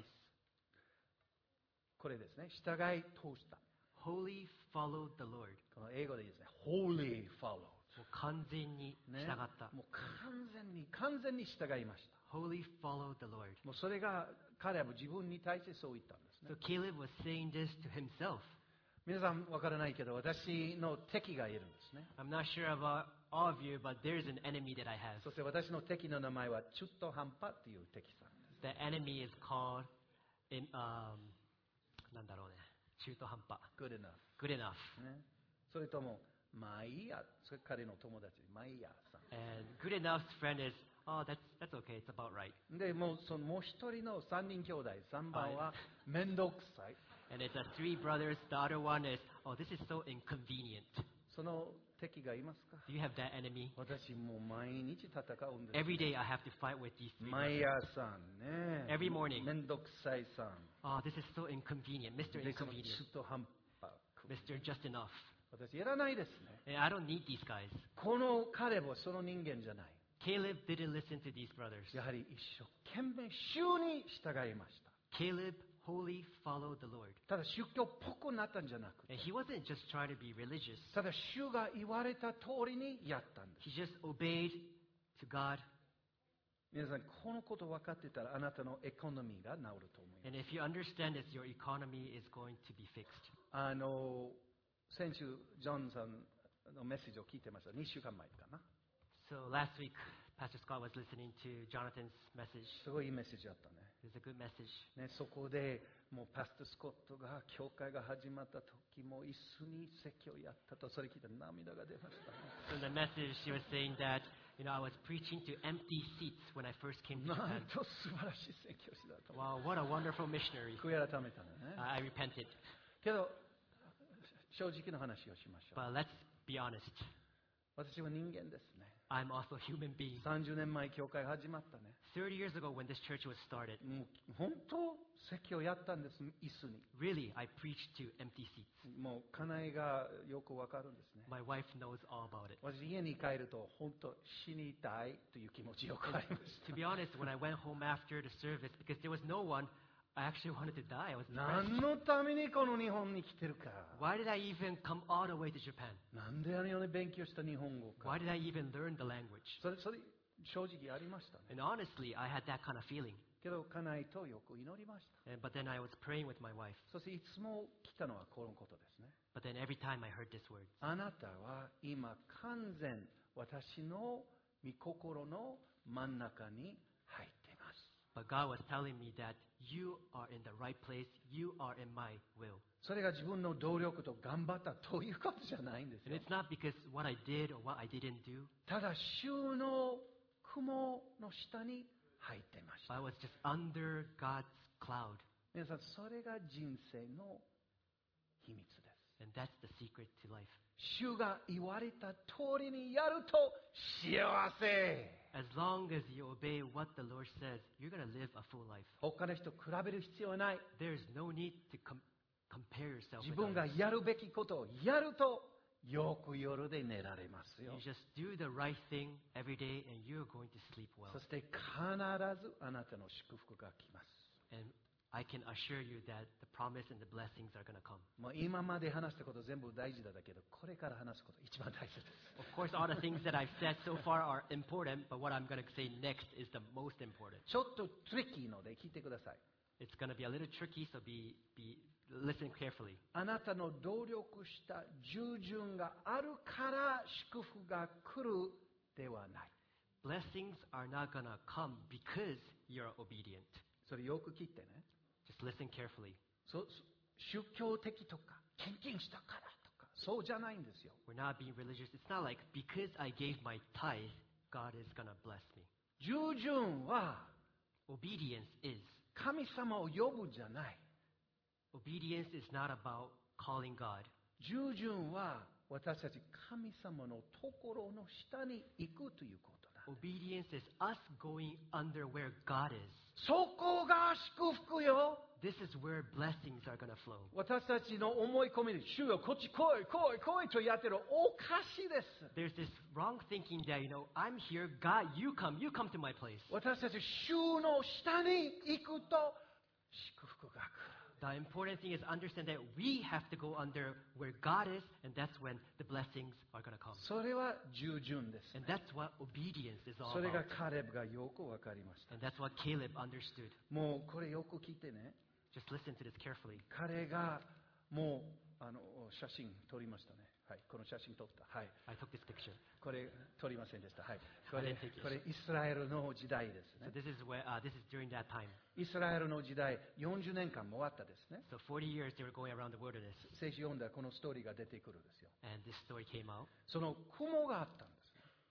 これですね、従い通した。 Wholly follow the Lord. この英語でいいですね、Holy follow。 もう完全に従ねった。 もう完全に、完全に従いました。 Wholly follow the Lord. もうそれが彼は自分に対してそう言ったんですね So。Caleb was saying this to himself. 皆さんわからないけど、私の敵がいるんですね。 I'm not sure about all of you, but there's an enemy that I have. そして私の敵の名前は中途半端という敵さんです。 The enemy is called, in, um, なんだろうね。中途半端。 Good enough。 Good enough. ね、それとも、マイヤ、それ彼の友達、マイヤさん。 And good enough's friend is, oh, that's, that's okay, it's about right. で、もうそのもう一人の三人兄弟、三番は面倒くさい。 And it's a three brothers. The other one is, oh, this is so inconvenient. その敵がいますか？ Do you have that enemy? 私もう毎日戦うんです。 Every day I have to fight with these three マイ brothers. ヤさんね。 Every morning. 面倒くさいさん。 Oh, this is so inconvenient. Mister で、その Inconvenient. 中途半端。 Mister Just Enough. 私やらないですね。 And I don't need these guys. この彼はその人間じゃない。 Caleb didn't listen to these brothers. やはり一生懸命主に従いました。 Caleb wholly followed the Lord. ただ宗教っぽくなったんじゃなくて、 And he wasn't just trying to be religious. ただ主が言われた通りにやったんです。 He just obeyed to God. 皆さん、このこと分かってたらあなたのエコノミーが治ると思います。 And if you understand this, your economy is going to be fixed. あの、先週、ジョンさんのメッセージを聞いてました。にしゅうかんまえかな。 So last week, Pastor Scott was listening to Jonathan's message. すごいいいメッセージあったね。 It was a good message. ね、そこでもうパスタスコットが教会が始まった時も椅子に説教やったとそれ聞いて涙が出ましたね。 So in the message, she was saying that, you know, I was preaching to empty seats when I first came to な Japan. んと素晴らしい説教師だと思う。 Wow, what a wonderful missionary. 悔い改めたのね。 I I repented. けど正直な話をしましょう。 But let's be honest. 私は人間ですね。 I'm also a human being. さんじゅうねんまえ教会始まったね。 thirty years ago when this church was started, もう本当説教やったんです椅子に。 really, I preached to empty seats. もう家内がよくわかるんですね。 My wife knows all about it. 私家に帰ると本当死にたいという気持ちよくありまし To be honest, when I went home after the service, because there was no one, I actually wanted to die. I was た。 depressed. 何のためにこの日本に来てるか。 Why did I even come all the way to Japan? なんであのように勉強した日本語か。 Why did I even learn the language? それそれ正直ありましたね。 And honestly, I had that kind of feeling. けど家内とよく祈りました。 And- But then I was praying with my wife. そしていつも来たのはこのことですね。 But then every time I heard these words, あなたは今完全私の御心の真ん中に入っています。 but God was telling me that you are in the right place. You are in my will. それが自分の努力と頑張ったということじゃないんです And よ。 it's not because what I did or what I didn't do. ただ主の雲の下に入っていました。 I was just under God's cloud. 皆さん、それが人生の秘密です。 And And that's the secret to life. 主が言われた通りにやると幸せ。 As long as you obey what the Lord says, you're going to live a full life. 他の人と比べる必要はない。 There's no need to com- compare yourself 自 with 分が others. やるべきことをやるとよく夜で寝られますよ You。just do the right thing every day and you're going to sleep well. そして必ずあなたの祝福が来ます。 And I can assure you that the promise and the blessings are going to come. もう今まで話したこと全部大事だけど、これから話すこと一番大切です。 Of course, all the things that I've said so far are important, but what I'm going to say next is the most important. ちょっとトリッキーので聞いてください。 It's going to be a little tricky, so be, be listen carefully. あなたの努力した従順があるから祝福が来るではない。 Blessings are not going to come because you're obedient. それよく聞いてね。 Just listen carefully. そ宗教的とか献金したからとかそうじゃないんですよ。 We're not being religious. It's not like because I gave my tithe, God is going to bless me. 従順は Obedience is. 神様を呼ぶじゃない。 Obedience is not about calling God. 従順は私たち神様のところの下に行くということだ。 Obedience is us going under where God is. そこが祝福よ。 This is where blessings are going to flow. 私たちの思い込みで主よこっち来い来い来いとやってるおかしいです。 There's this wrong thinking that, you know, I'm here, God, you come, you come to my place. 私たち主の下に行くと祝福が来る。 The important thing is understand that we have to go under where God is, and that's when the blessings are going to come. それは従順です。 And that's what obedience is all それが about. カレブがよくわかりました。 And that's what Caleb understood. もうこれよく聞いてね。 Just listen to this carefully. 彼がもうあの写真撮りましたね。はい、この写真撮った。はい。 I took this picture. これ撮りませんでした。はい。これ I didn't take it. これイスラエルの時代です So ね。 this is where uh, this is during that time. イスラエルの時代よんじゅうねんかんも終わったですね。 So forty years they were going around the wilderness, 聖書読んだらこのストーリーが出てくるんですよ。 and this story came out. その雲があったんです。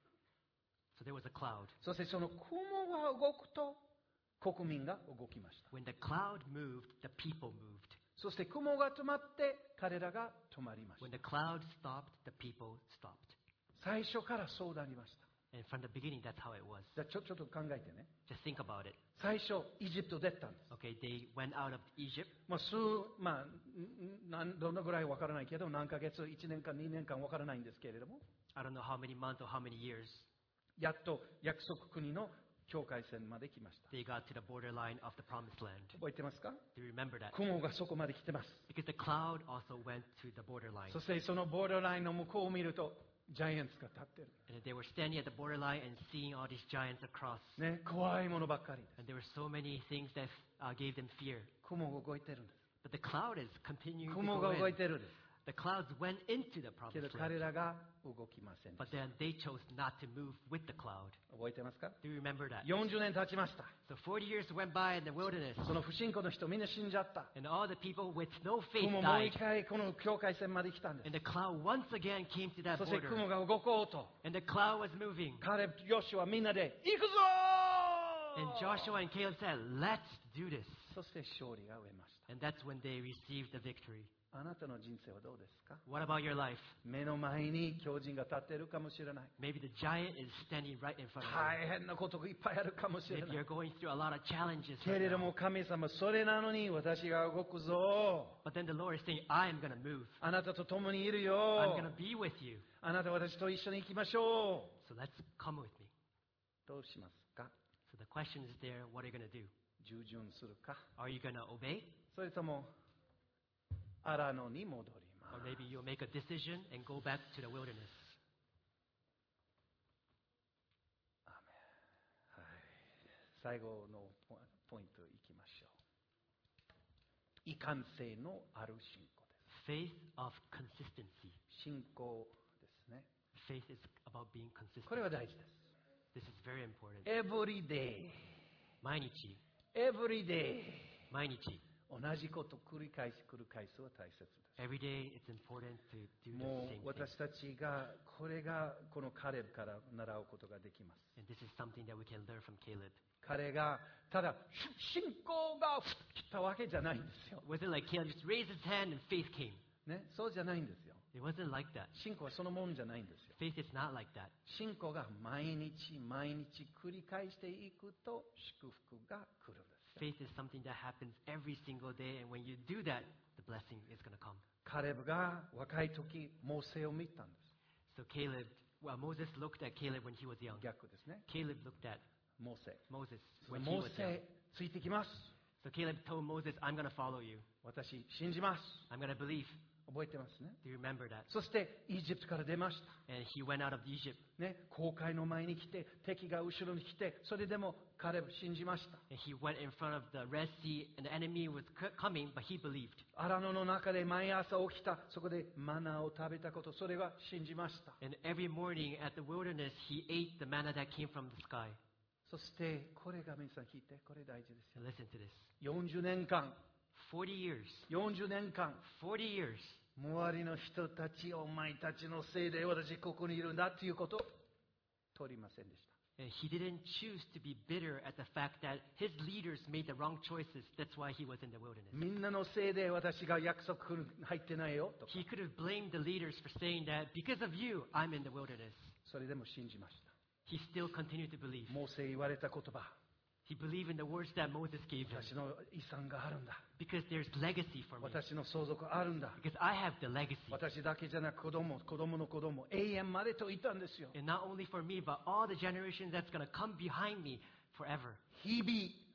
So there was a cloud. そしてその雲が動くと国民が動きました。 When the cloud moved, the people moved. そして雲が止まって彼らが止まりまし When た。 the cloud stopped, the people stopped. 最初からそうなりました。 And from the beginning, that's how it was. じゃあちょちょっと考えてね。 Just think about it. 最初イジプト出たんです。 Okay, they went out of Egypt. まあ、数、まあ、んなんどのぐらいわからないけど、何ヶ月、いちねんかん、にねんかんわからないんですけれども、 I don't know how many months or how many years. やっと約束国の境界線まで来ました。 They got to the borderline of the promised land. 覚えてますか？ Do you remember that? 雲がそこまで来てます。 Because the cloud also went to the borderline. そしてそのボーダーラインの向こうを見ると、ジャイアンツが立ってる。 And they were standing at the borderline and seeing all these giants across. ね、怖いものばっかりです。 And there were so many things that uh, gave them fear. 雲が動いてるんです。 But the cloud is continuing to 雲 go が動い in. てるんです。 The clouds went into the けど promised 彼 land. らが動きませんで But した。 then they chose not to move with the cloud. 覚えてますか？ Do you remember that? よんじゅうねん経ちました。 So forty years went by in the wilderness. その不信仰の人みんな死んじゃった。 And all the people with no faith 雲もう died. 一回この境界線まで来たんです。 And the cloud once again came to that そして border. 雲が動こうと。 And the cloud was moving. 彼とヨシュはみんなで行くぞ And Joshua and Caleb said, let's do this. そして勝利が植えました。 And that's when they received the victory. あなたの人生はどうですか？ What about your life? 目の前に巨人が立っているかもしれない。 Maybe the giant is standing right in front of 大変なことがいっぱいあるかもし you. れ Maybe ない。 you're going through a lot of challenges け right れど now. も神様、それなのに私が動くぞ。 But then the Lord is saying, I am going to move. あなたと共にいる I'm よ going。to be with you. あなた私と一緒に行きましょ So let's come with me. う。どうしますか？ So the question is there, what are you going to do? 従順するか？ Are you going to obey? それとも荒野に戻りま Or す。 maybe you'll make a decision and go back to the wilderness. アーメン。はい。最後のポポイントいきましょう。一貫性のある信仰です。 Faith of consistency. 信仰ですね。 Faith is about being これ consistent. は大事です。 This is very important. Every day, 毎日、 every day 毎日。 同じこと繰り返し繰り返すは大切です。 Every day it's important to do the も same う thing. 私たちがこれがこのカレブから習うことができます。 And this is something that we can learn from Caleb. 彼がただ信仰が来たわけじゃないんですよ。 It wasn't like Caleb just raised his hand and faith came. ね、そうじゃないんですよ。 It wasn't like that. 信仰はそのもんじゃないんですよ。 Faith is not like that. 信仰が毎日毎日繰り返していくと祝福が来るんですよ。 Faith is something that happens every single day, and when you do that, the blessing is going to come. カレブが若い時モーセを見たんです。 So Caleb, well, Moses looked at Caleb when he was young. 逆ですね。 Caleb looked at モーセ。 Moses when he モ was ー young. セついてきます。 So Caleb told Moses, I'm going to follow you. 私信じます。 I'm going to believe. 覚えてますね。 Do you remember that? そしてイージプトから出ました。 And he went out of Egypt. ね、航海の前に来て敵が後ろに来て、それでもカレブ信じました。 And he went in front of the Red Sea, and the enemy was c- coming, but he believed. 荒野の中で毎朝起きた、そこでマナーを食べたこと、それは信じました。 And every morning at the wilderness, he ate the manna that came from the sky. そしてこれが皆さん聞いて、これ大事ですよ。 And listen to this. よんじゅうねんかん、 forty years. よんじゅうねんかん、 forty years. 周りの人たち、お前たちのせいで私ここにいるんだということを取りませんでした。 And he didn't choose to be bitter at the fact that his leaders made the wrong choices. That's why he was in the wilderness. みんなのせいで私が約束に入ってないよとか、 He could have blamed the leaders for saying that because of you, I'm in the wilderness. それでも信じました。 He still continued to believe. モーセ言われた言葉、 He believed in the words that Moses gave him. 私の遺産があるんだ。 Because there's legacy for me. 私の相続あるんだ。 Because I have the legacy. 私だけじゃなく子供、子供の子供、永遠までと言ったんですよ。 And not only for me, but all the generations that's going to come behind me forever. 日々、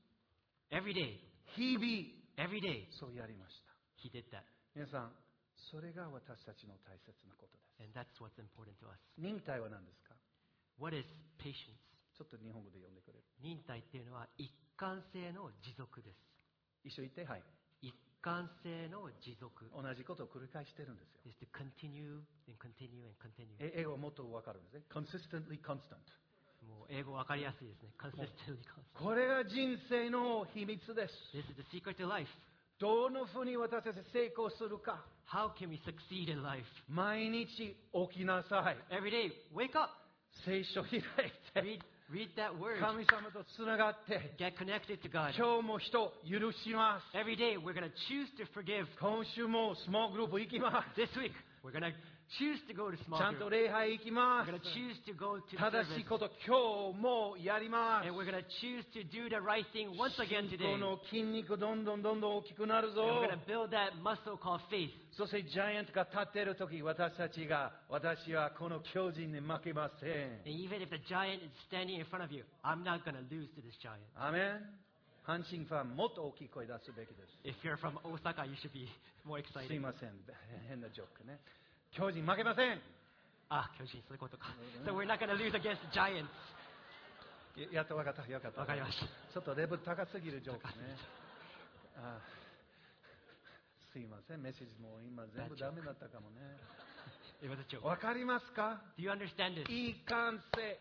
Every day. 日々、 Every day. そうやりました。 He did that. 皆さん、それが私たちの大切なことです。 And that's what's important to us. 忍耐は何ですか？ What is patience? ちょっと日本語で読んでくれる？ 忍耐っていうのは一貫性の持続です。 一緒言って、はい。 一貫性の持続。 同じことを繰り返してるんですよ。 is to continue and continue and continue. え英語はもっとわかるんですね。consistently constant。 もう英語わかりやすいですね。consistently constant. これが人生の秘密です。 This is the secret to life. どのふうに私たち成功するか。 How can we succeed in life? 毎日起きなさい。 Every day, wake up. 聖書開い Read, て、 read that word. 神様とつながって、 Get connected to God. 今日も人許します。 Every day, we're going to choose to forgive. 今週もスモールグループ行きます。 This week, we're going to choose to go to ち small ゃんと group. 礼拝行きま We're going to す。 choose to go to the 正し service. いこと今日もやります。 And we're going to choose to do the right thing once again 信 today. 仰の筋肉どんどんどんどん大きくなる And ぞ。 we're going to build that muscle called faith. そしてジャイアントが立っているとき、私たちが、私はこの巨人に負けません。 And even if the giant is standing in front of you, I'm not going to lose to this giant. アメン。阪神ファン、もっと大きい声出すべきです。 If you're from Osaka, you should be more すい excited. ません。変なジョークね。巨人負けません。 Ah, Kyojin, そういうことか。So we're not going to lose against the giants. やっと分かった。よかった。 わかりました。 ちょっとレベル高すぎるジョークね。あすいません。メッセージも今全部ダメだったかもね。 It was a joke. わかりますか？ Do you understand this? 一貫性。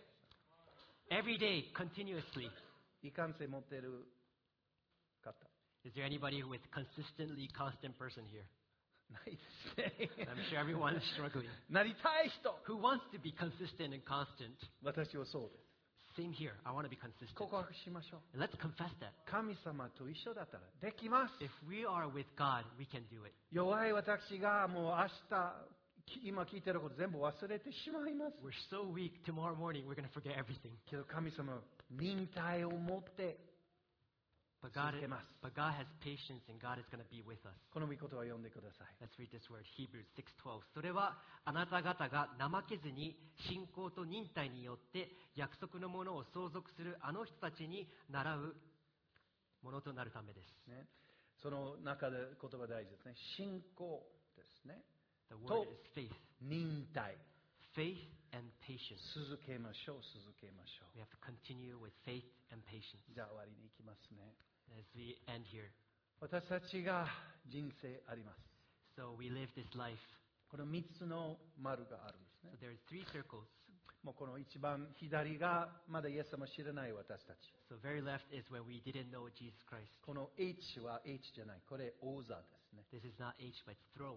Every day, continuously. 一貫性持っている方。 Is there anybody with consistently constant person here? ないですね。 I'm sure everyone is struggling. なりたい人。 Who wants to be consistent and constant? 私はそうです。 Same here. I want to be consistent. 告白しましょう。 And let's confess that. 神様と一緒だったらできます。 If we are with God, we can do it. 弱い私がもう明日、今聞いてること全部忘れてしまいます。 We're so weak. Tomorrow morning, we're going to forget everything. けど神様は忍耐を持って But God, 続けます。 but God has patience, and God is going to be with us. この御言葉を読んでください。 Let's read this word, Hebrews six twelve. それはあなた方が怠けずに信仰と忍耐によって約束のものを相続するあの人たちに倣うものとなるためです。 ね、その中で言葉大事ですね。信仰ですね。 The word is faith. 忍耐。 Faith and patience. 続けましょう、続けましょ We have to continue with faith and patience. う。じゃあ終わりに行きますね。 As we end here. 私たちが人生あります。 So we live this life. このみっつの丸があるんですね So。there's three circles. もうこの一番左がまだイエス様を知らない私たち。 So very left is when we didn't know Jesus Christ. この H は H じゃない。これ王座ですね。 This is not H, but it's throne.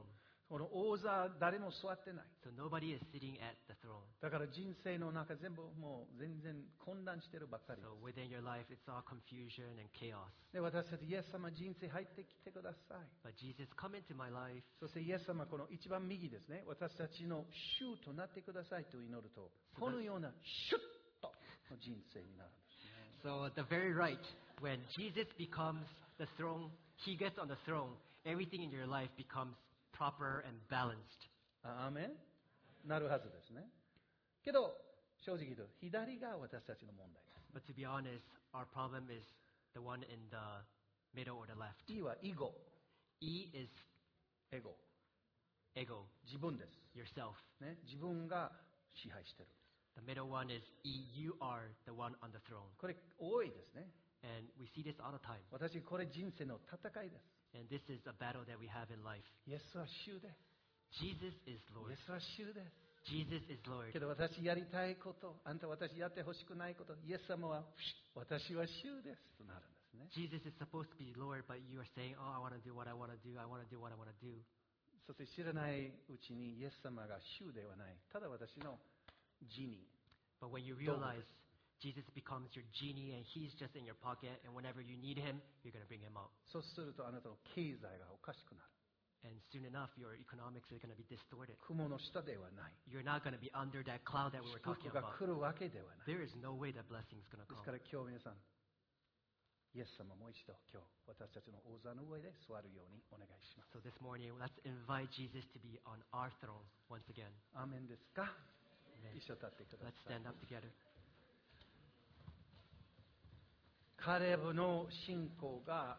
この王座誰も座ってない。 So nobody is sitting at the throne. だから人生の中全部もう全然混乱してるばっかりで So す。 within your life, it's all confusion and chaos. で、私たちイエス様人生入ってきてください。 But Jesus, come into my life. そしてイエス様この一番右ですね。私たちの主となってくださいと祈ると、このようなシュッとの人生になるんですね。 So at the very right, when Jesus becomes the throne, he gets on the throne, everything in your life becomes proper and balanced. あアーメンなるはずですね。けど、正直言うと、左が私たちの問題です。 But to be honest, our problem is the one in the middle or the left. E はイゴ、 E is エゴ、 ego, 自分です。 yourself. ね、自分が支配してる。 The middle one is E, you are the one on the throne. これ多いですね。 And we see this all the time. 私、これ人生の戦いです。 And this is a battle that we have in life. イエスは主です。 Jesus is イ Lord. エスは主です。 Jesus is Lord. けど私やりたいこと、あんた私やってほしくないこと、イエス様は私は主ですとなるんですね。 Jesus is supposed to be Lord, but you are saying, oh, I want to do what I want to do. I want to do what I want to do. そして知らないうちにイエス様が主ではない。ただ私のジニ But when you realize Jesus becomes your genie and he's just in your pocket, and whenever you need him, you're going to bring him out. そうするとあなたの経済がおかしくなる。 And soon enough, your economics are going to be distorted. 雲の下ではない You're not going to be under that cloud that we were 祝 talking 福が about. 来るわけではない。 There is no way that blessing is going to です come. から今日皆さん、イエス様もう一度今日私たちの王座の上で座るようにお願いします。 So this morning, let's invite Jesus to be on our throne once again. アーメンですか？ Amen. 一緒に立ってくだ Let's さい。 stand up together. カレブの信仰が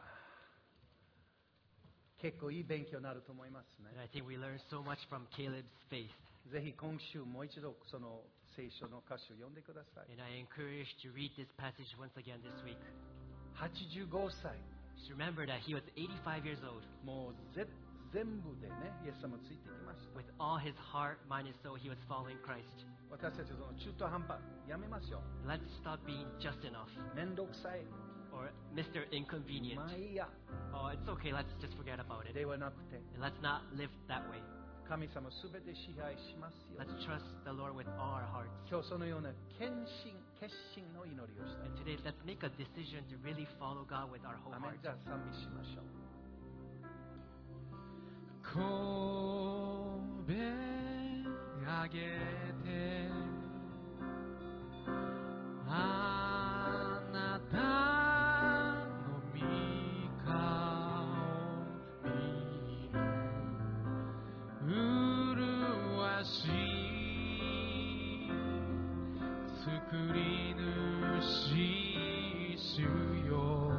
結構いい勉強になると思いますね And。I think we learn so much from Caleb's faith. ぜひ今週もう一度その聖書の箇所を読んでください。 And I encourage you to read this passage once again this week. はちじゅうごさい、 Just remember that he was eighty-five years old. もうぜ全部でね、イエス様ついてきました。 With all his heart, mind, and soul, he was following Christ. 私たちその中途半端やめましょ Let's stop being just enough う。めんどくさい、 or Mister ま Inconvenient. あいいや Oh, it's okay. Let's just forget about it. ではなくて、 And let's not live that way. 神様すべて支配しますよ。 Let's trust the Lord with all our hearts. 今日そのような献身、決心の祈りをしたい。 And today, let's make a decision to really follow God with our whole アメン heart. じゃあ賛美しましょう。 神戸上げてあなたの御顔見る麗しい作り主主よ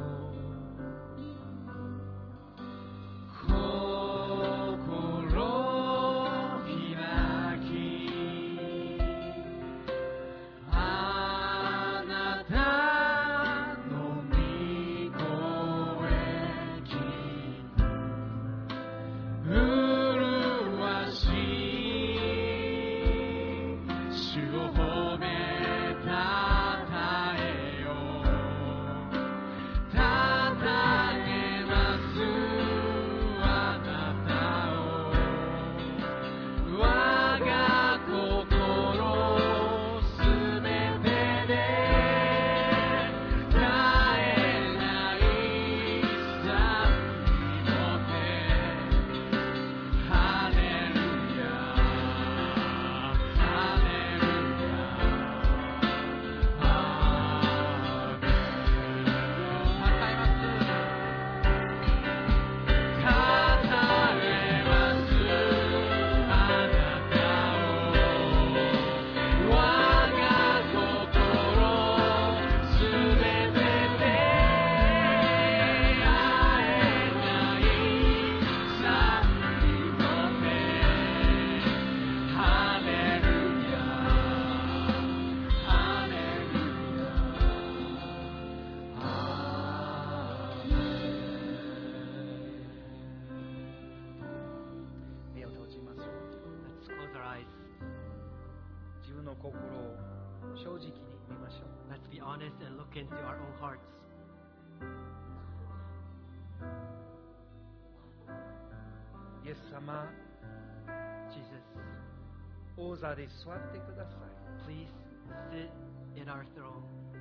目を閉じましょう。 Let's close our eyes. 自分の心を正直に見ましょう。 Let's be honest and look into our own hearts. イエス様、 Jesus, 王座で座ってください。 please sit in our throne.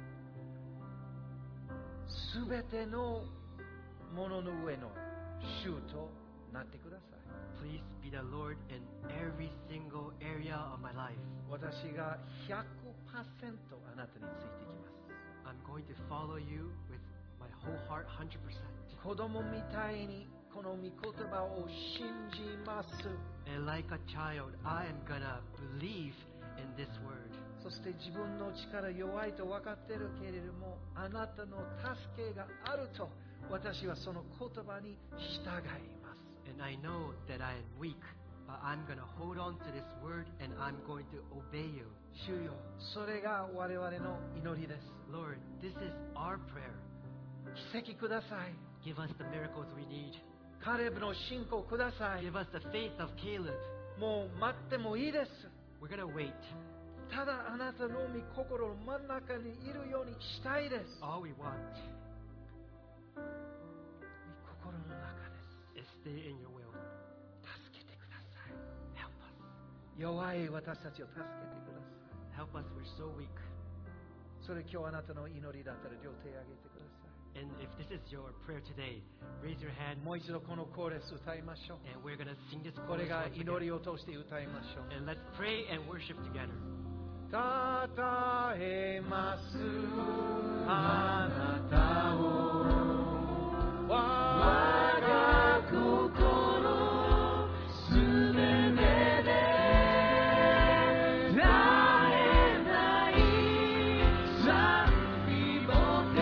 すべてのものの上の主となってください。 Please be the Lord in every single area of my life. 私が ひゃくパーセント あなたについていきます。 I'm going to follow you with my whole heart, one hundred percent. 子供みたいにこの御言葉を信じます。 And like a child, I am gonna believe in this word. そして自分の力弱いと分かっているけれども、あなたの助けがあると私はその言葉に従います。 And I know that I am weak, but I'm gonna hold on to this word and I'm going to obey you. 主よ、それが我々の祈りです。 Lord, this is our prayer. 奇跡ください。 Give us the miracles we need. カレブの信仰ください。 Give us the faith of Caleb. もう待ってもいいです。 We're gonna wait. ただあなたの御心の真ん中にいるようにしたいです。 All we want 御心の中で is stay in your will. す。助けてください。 Help us. 弱い私たちを助けてください。 Help us. We're so weak. それ今日あなたの祈りだったら両手を挙げてくださ And if this is your prayer today, raise your hand い。もう一度このコーレス歌いましょう。 and we're gonna sing this これ chorus が once 祈 again. りを通して歌いましょう。 And let's pray and worship together. たたえますあなたを我が心すべてで絶えない賛美をて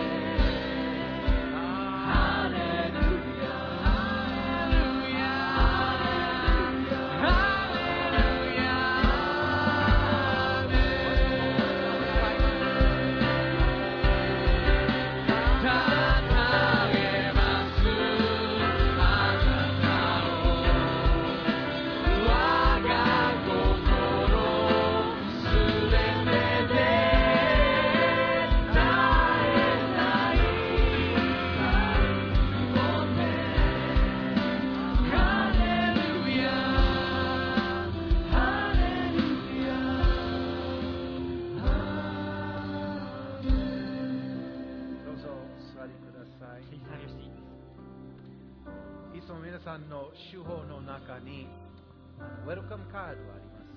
ハレルヤハレルヤハレルヤさんの手法の中にウェルカムカードがあります。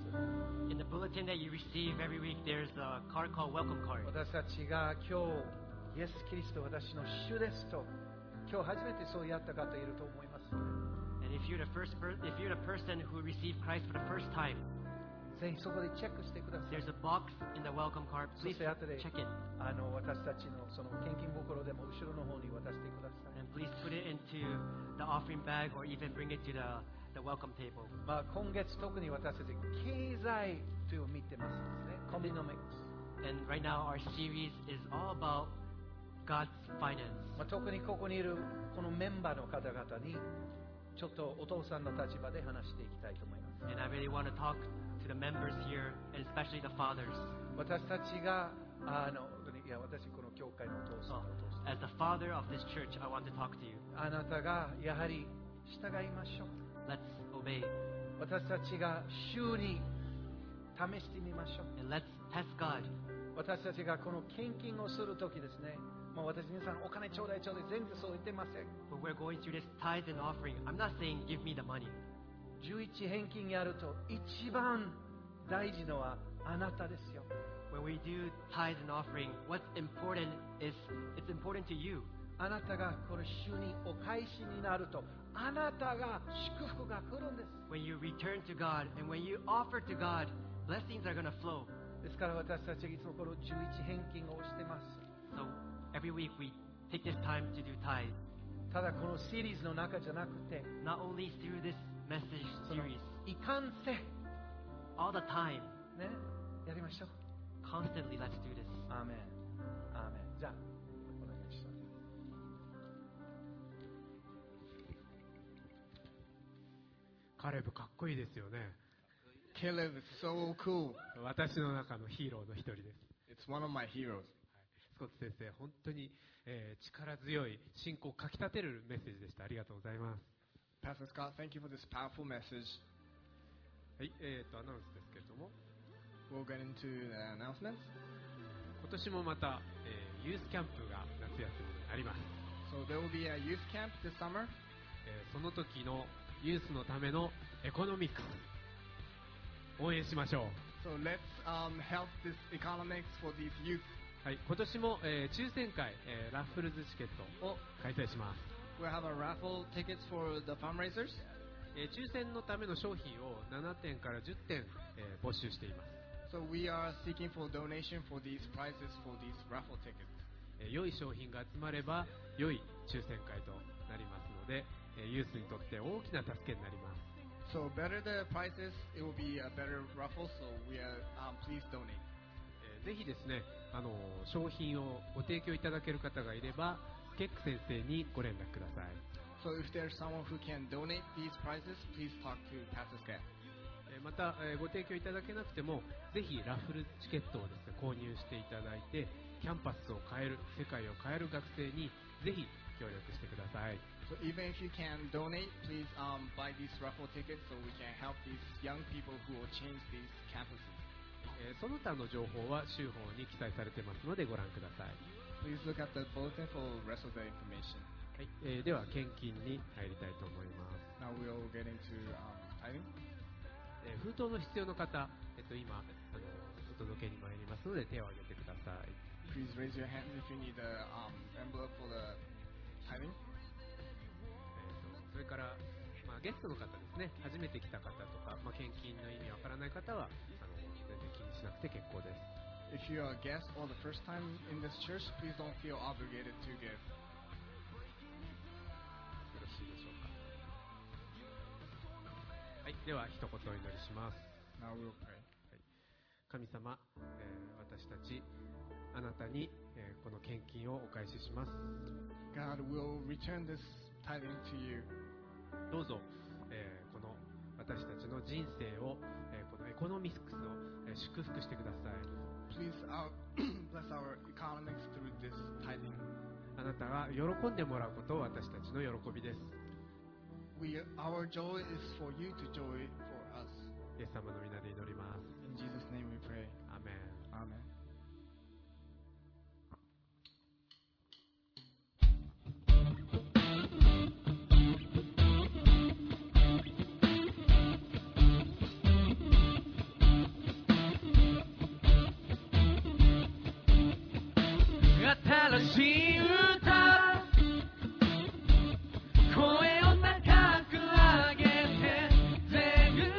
In the bulletin that you receive every week, there's a card called Welcome Card. 私たちが今日イエス・キリスト私の主ですと今日初めてそうやった方いると思います。 And if you're the first per- if you're the person who received Christ for the first time, ぜひそこでチェックしてください。 there's a box in the welcome card. そ Please して後で check it あの私たちのその献金袋でも後ろの方に渡してください。 and please put it into the offering bag or even bring it to the the welcome table. まあ今月特に私たち経済というを見てますですね。コミノミックス。 And right now our series is all about God's finance. まあ、特にここにいるこのメンバーの方々にちょっとお父さんの立場で話していきたいと思います。 And I really want to talk to the members here, and especially the fathers. 私たちがあのいや私この教会のお父さん Oh, を通して as the father of this church, I want to talk to you. あなたがやはり従いましょう。 Let's obey 私たちが週に試してみましょう。 and let's test God. 私たちがこの献金をするときですね、まあ、私皆さんお金ちょうだいちょうだい全然そう言ってません。 When we're going through this tithe and offering, I'm not saying give me the money. じゅういち返金やると一番大事のはあなたですよ。 When we do tithe and offering, what's important is it's important to you. あなたがこの週にお返しになるとあなたが祝福が来るんです。 When you return to God and when you offer to God, blessings are going to flow. ですから私たちはいつもこのじゅういち返金をしてます。 So every week we take this time to do tithe. ただこのシリーズの中じゃなくて Not only through this message その series, いかんせ all the time, ねやりましょう。 constantly let's do this. アーメンアーメン。じゃあお願いします。 カレブかっこいいですよね。 Caleb is so cool. 私の中のヒーローの一人です。 It's one of my heroes. スコット先生、本当に、えー力強い信仰をかき立てるメッセージでした。ありがとうございます。 Pastor Scott, thank you for this powerful message. はい、えーと、アナウンスですけれども、 We'll get into the announcements. 今年もまた、えーユースキャンプが夏休みにあります。 So there will be a youth camp this summer. えーその時のユースのためのエコノミクス、応援しましょう。 So let's um, help this economics for these youth. はい、今年も、えー抽選会、えーラッフルズチケットを開催します。 We'll have a raffle tickets for the fundraisers. えー抽選のための商品をななてんからじゅってん、えー募集しています。 So we are seeking for donation for these prizes for these raffle tickets. えー良い商品が集まれば良い抽選会となりますので、えーユースにとって大きな助けになります。 So better the prices, it will be a better raffle. So we are um, please donate. えーぜひですね、あのー商品をご提供いただける方がいればスケック先生にご連絡ください。 So if there's someone who can donate these prizes, please talk to Pastor Scott. えーまた、えーご提供いただけなくてもぜひラッフルチケットをですね購入していただいて、キャンパスを変える、世界を変える学生にぜひ協力してください。 So even if you can donate, please um, buy these raffle tickets so we can help these young people who will change these campuses. えーその他の情報は週報に記載されてますのでご覧ください。 Please look at the bulletin for the rest of the information. はい、えーでは献金に入りたいと思います。 Now we'll get into um, tithing. えー封筒の必要の方、えっと、今あのお届けに参りますので手を挙げてください。 Please raise your hands if you need the um, envelope for the tithing. えーとそれから、まあ、ゲストの方ですね、初めて来た方とか、まあ、献金の意味わからない方はあの全然気にしなくて結構です。 If you're a guest or the first time in this church, please don't feel obligated to give. よろしいでしょうか。はい、では一言お祈りします。 Now we'll pray. 神様、えー私たちあなたに、えーこの献金をお返しします。 God will return this tithing to you. どうぞ、えーこの私たちの人生を、えーこのエコノミクスを、えー祝福してください。 Please out, bless our economics through this tithing. あなたが喜んでもらうことを私たちの喜びです。 We, our joy is for you to joy for us. イエス様の皆で祈ります。 In Jesus' name we pray. アーメン。 Amen. 声を高く上げて全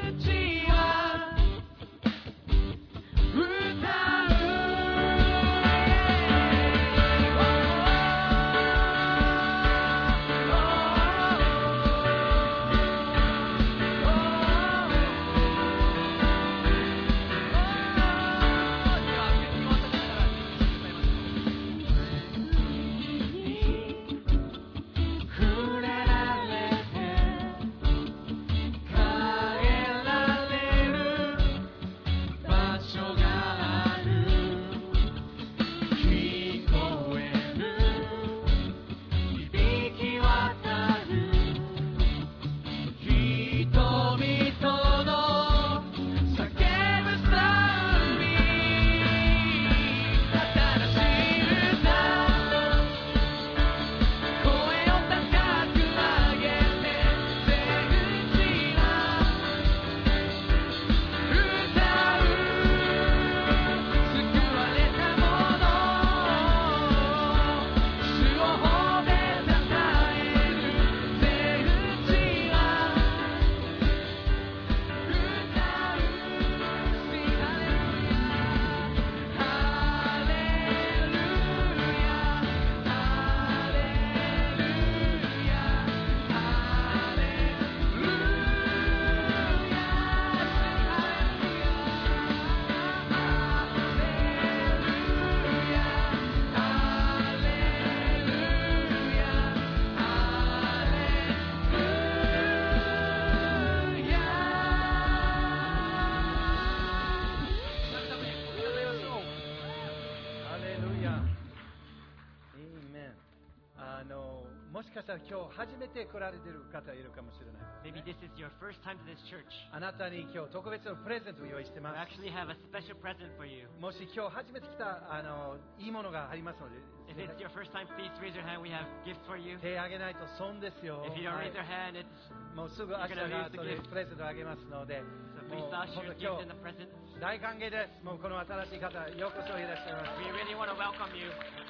かしたら今日初めて来られている方いるかもしれない。 Maybe this is your first time to this church. あなたに今日特別のプレゼントを用意して We ます。 actually have a special present for you. もし今日初めて来たあのいいものがありますので、 If it's your first time, please raise your hand. We have gifts for you. 手を挙げないと損ですよ。 If you don't はい raise your hand, it's もうすぐ明日がそれプレゼントをあげますので、 so も please う toss 本 your 当 gift 今 in the 日 present. 大歓迎です。もうこの新しい方、ようこそいらっしゃいます。 We really want to welcome you.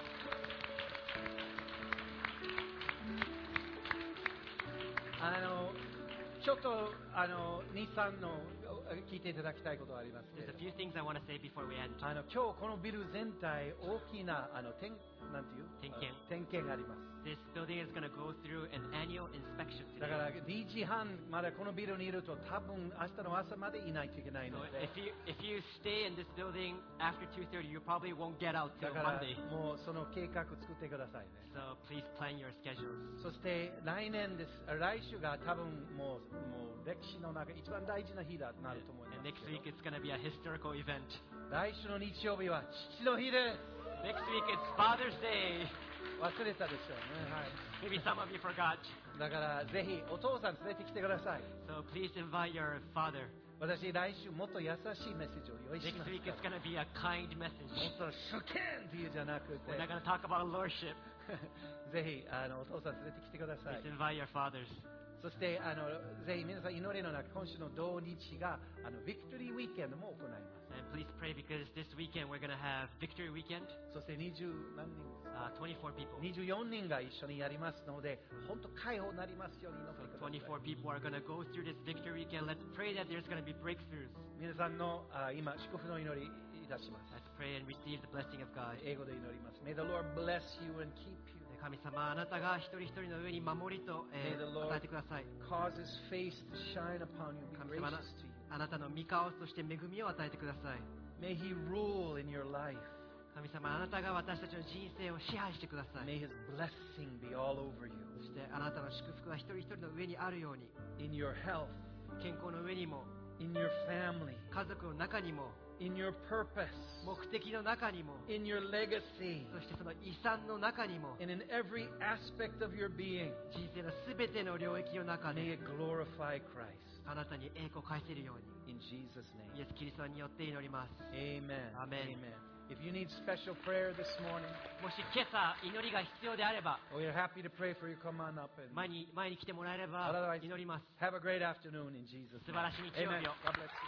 あのちょっとあのに、さんの聞いていただきたいことがありますけ There's れ a ど few things I want to say before we end. あの今日このビル全体大きなあの点なんていう点検あ点検があります。 This building is going to go through an annual inspection だ today. からにじはんまでこのビルにいると多分明日の朝までいないといけない So ので if you if you stay in this building after two thirty, you probably won't get out だ till から Monday. もうその計画作ってくださいね。 So please plan your schedules. そして来年です来週が多分もうもう歴史の中一番大事な日だなると思いま And す next け week ど it's going to be a historical event. 来週の日曜日は父の日です。 Next week it's Father's Day. 忘れたでしょうね。はい。 Maybe some of you forgot. だからぜひお父さん連れてきてください。 So please invite your father. 私来週もっと優しいメッセージを用意し Next ます week か it's going to be a kind message. ら。もっと主権っていうじゃなくて We're not going to talk about lordship. ぜひあのお父さん連れてきてください Please。invite your fathers. そしてあのぜひ皆さん祈りの中今週の同日があのビクトリーウィーケンドも行います。 And please pray because this weekend we're going to have Victory Weekend. そして二十何人 Uh, twenty-four people. にじゅうよんにんが一緒にやりますので本当解放になりますように祈って So ください。 twenty-four people are going to go through this Victory Weekend. Let's pray that there's going to be breakthroughs. 皆さんのあ今祝福の祈りいたします。 Let's pray and receive the blessing of God. 英語で祈ります。May the Lord bless you and keep you. 神様、あなたが一人一人の上に守りと、え May the ー Lord 与えてください。 Cause his face to shine upon you. Be 神様 gracious to you. あなたの御顔、そして恵みを与えてください。 May he rule in your life. 神様、あなたが私たちの人生を支配してください。 May his blessing be all over you. そしてあなたの祝福が一人一人の上にあるように、 In your health, 健康の上にも、 in your family, 家族の中にも、 in your purpose, 目的の中にも、 in your legacy, そしてその遺産の中にも、 and in every aspect of your being. 人生のすべての領域の中 May で it glorify Christ. あなたに栄光を返せるよう In Jesus' に、イ name. エス・キリストによって祈ります。 Amen. Amen. If you need special prayer this morning, もし今朝祈りが必要であれば、 we're happy to pray for you. Come on up and 前に前に来てもらえれば Otherwise, 祈ります。 have a great afternoon in Jesus' 素 name. 晴らしい日曜 Amen. 日を。 God bless you.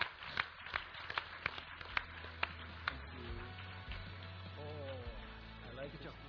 Thank you. Oh, I like it.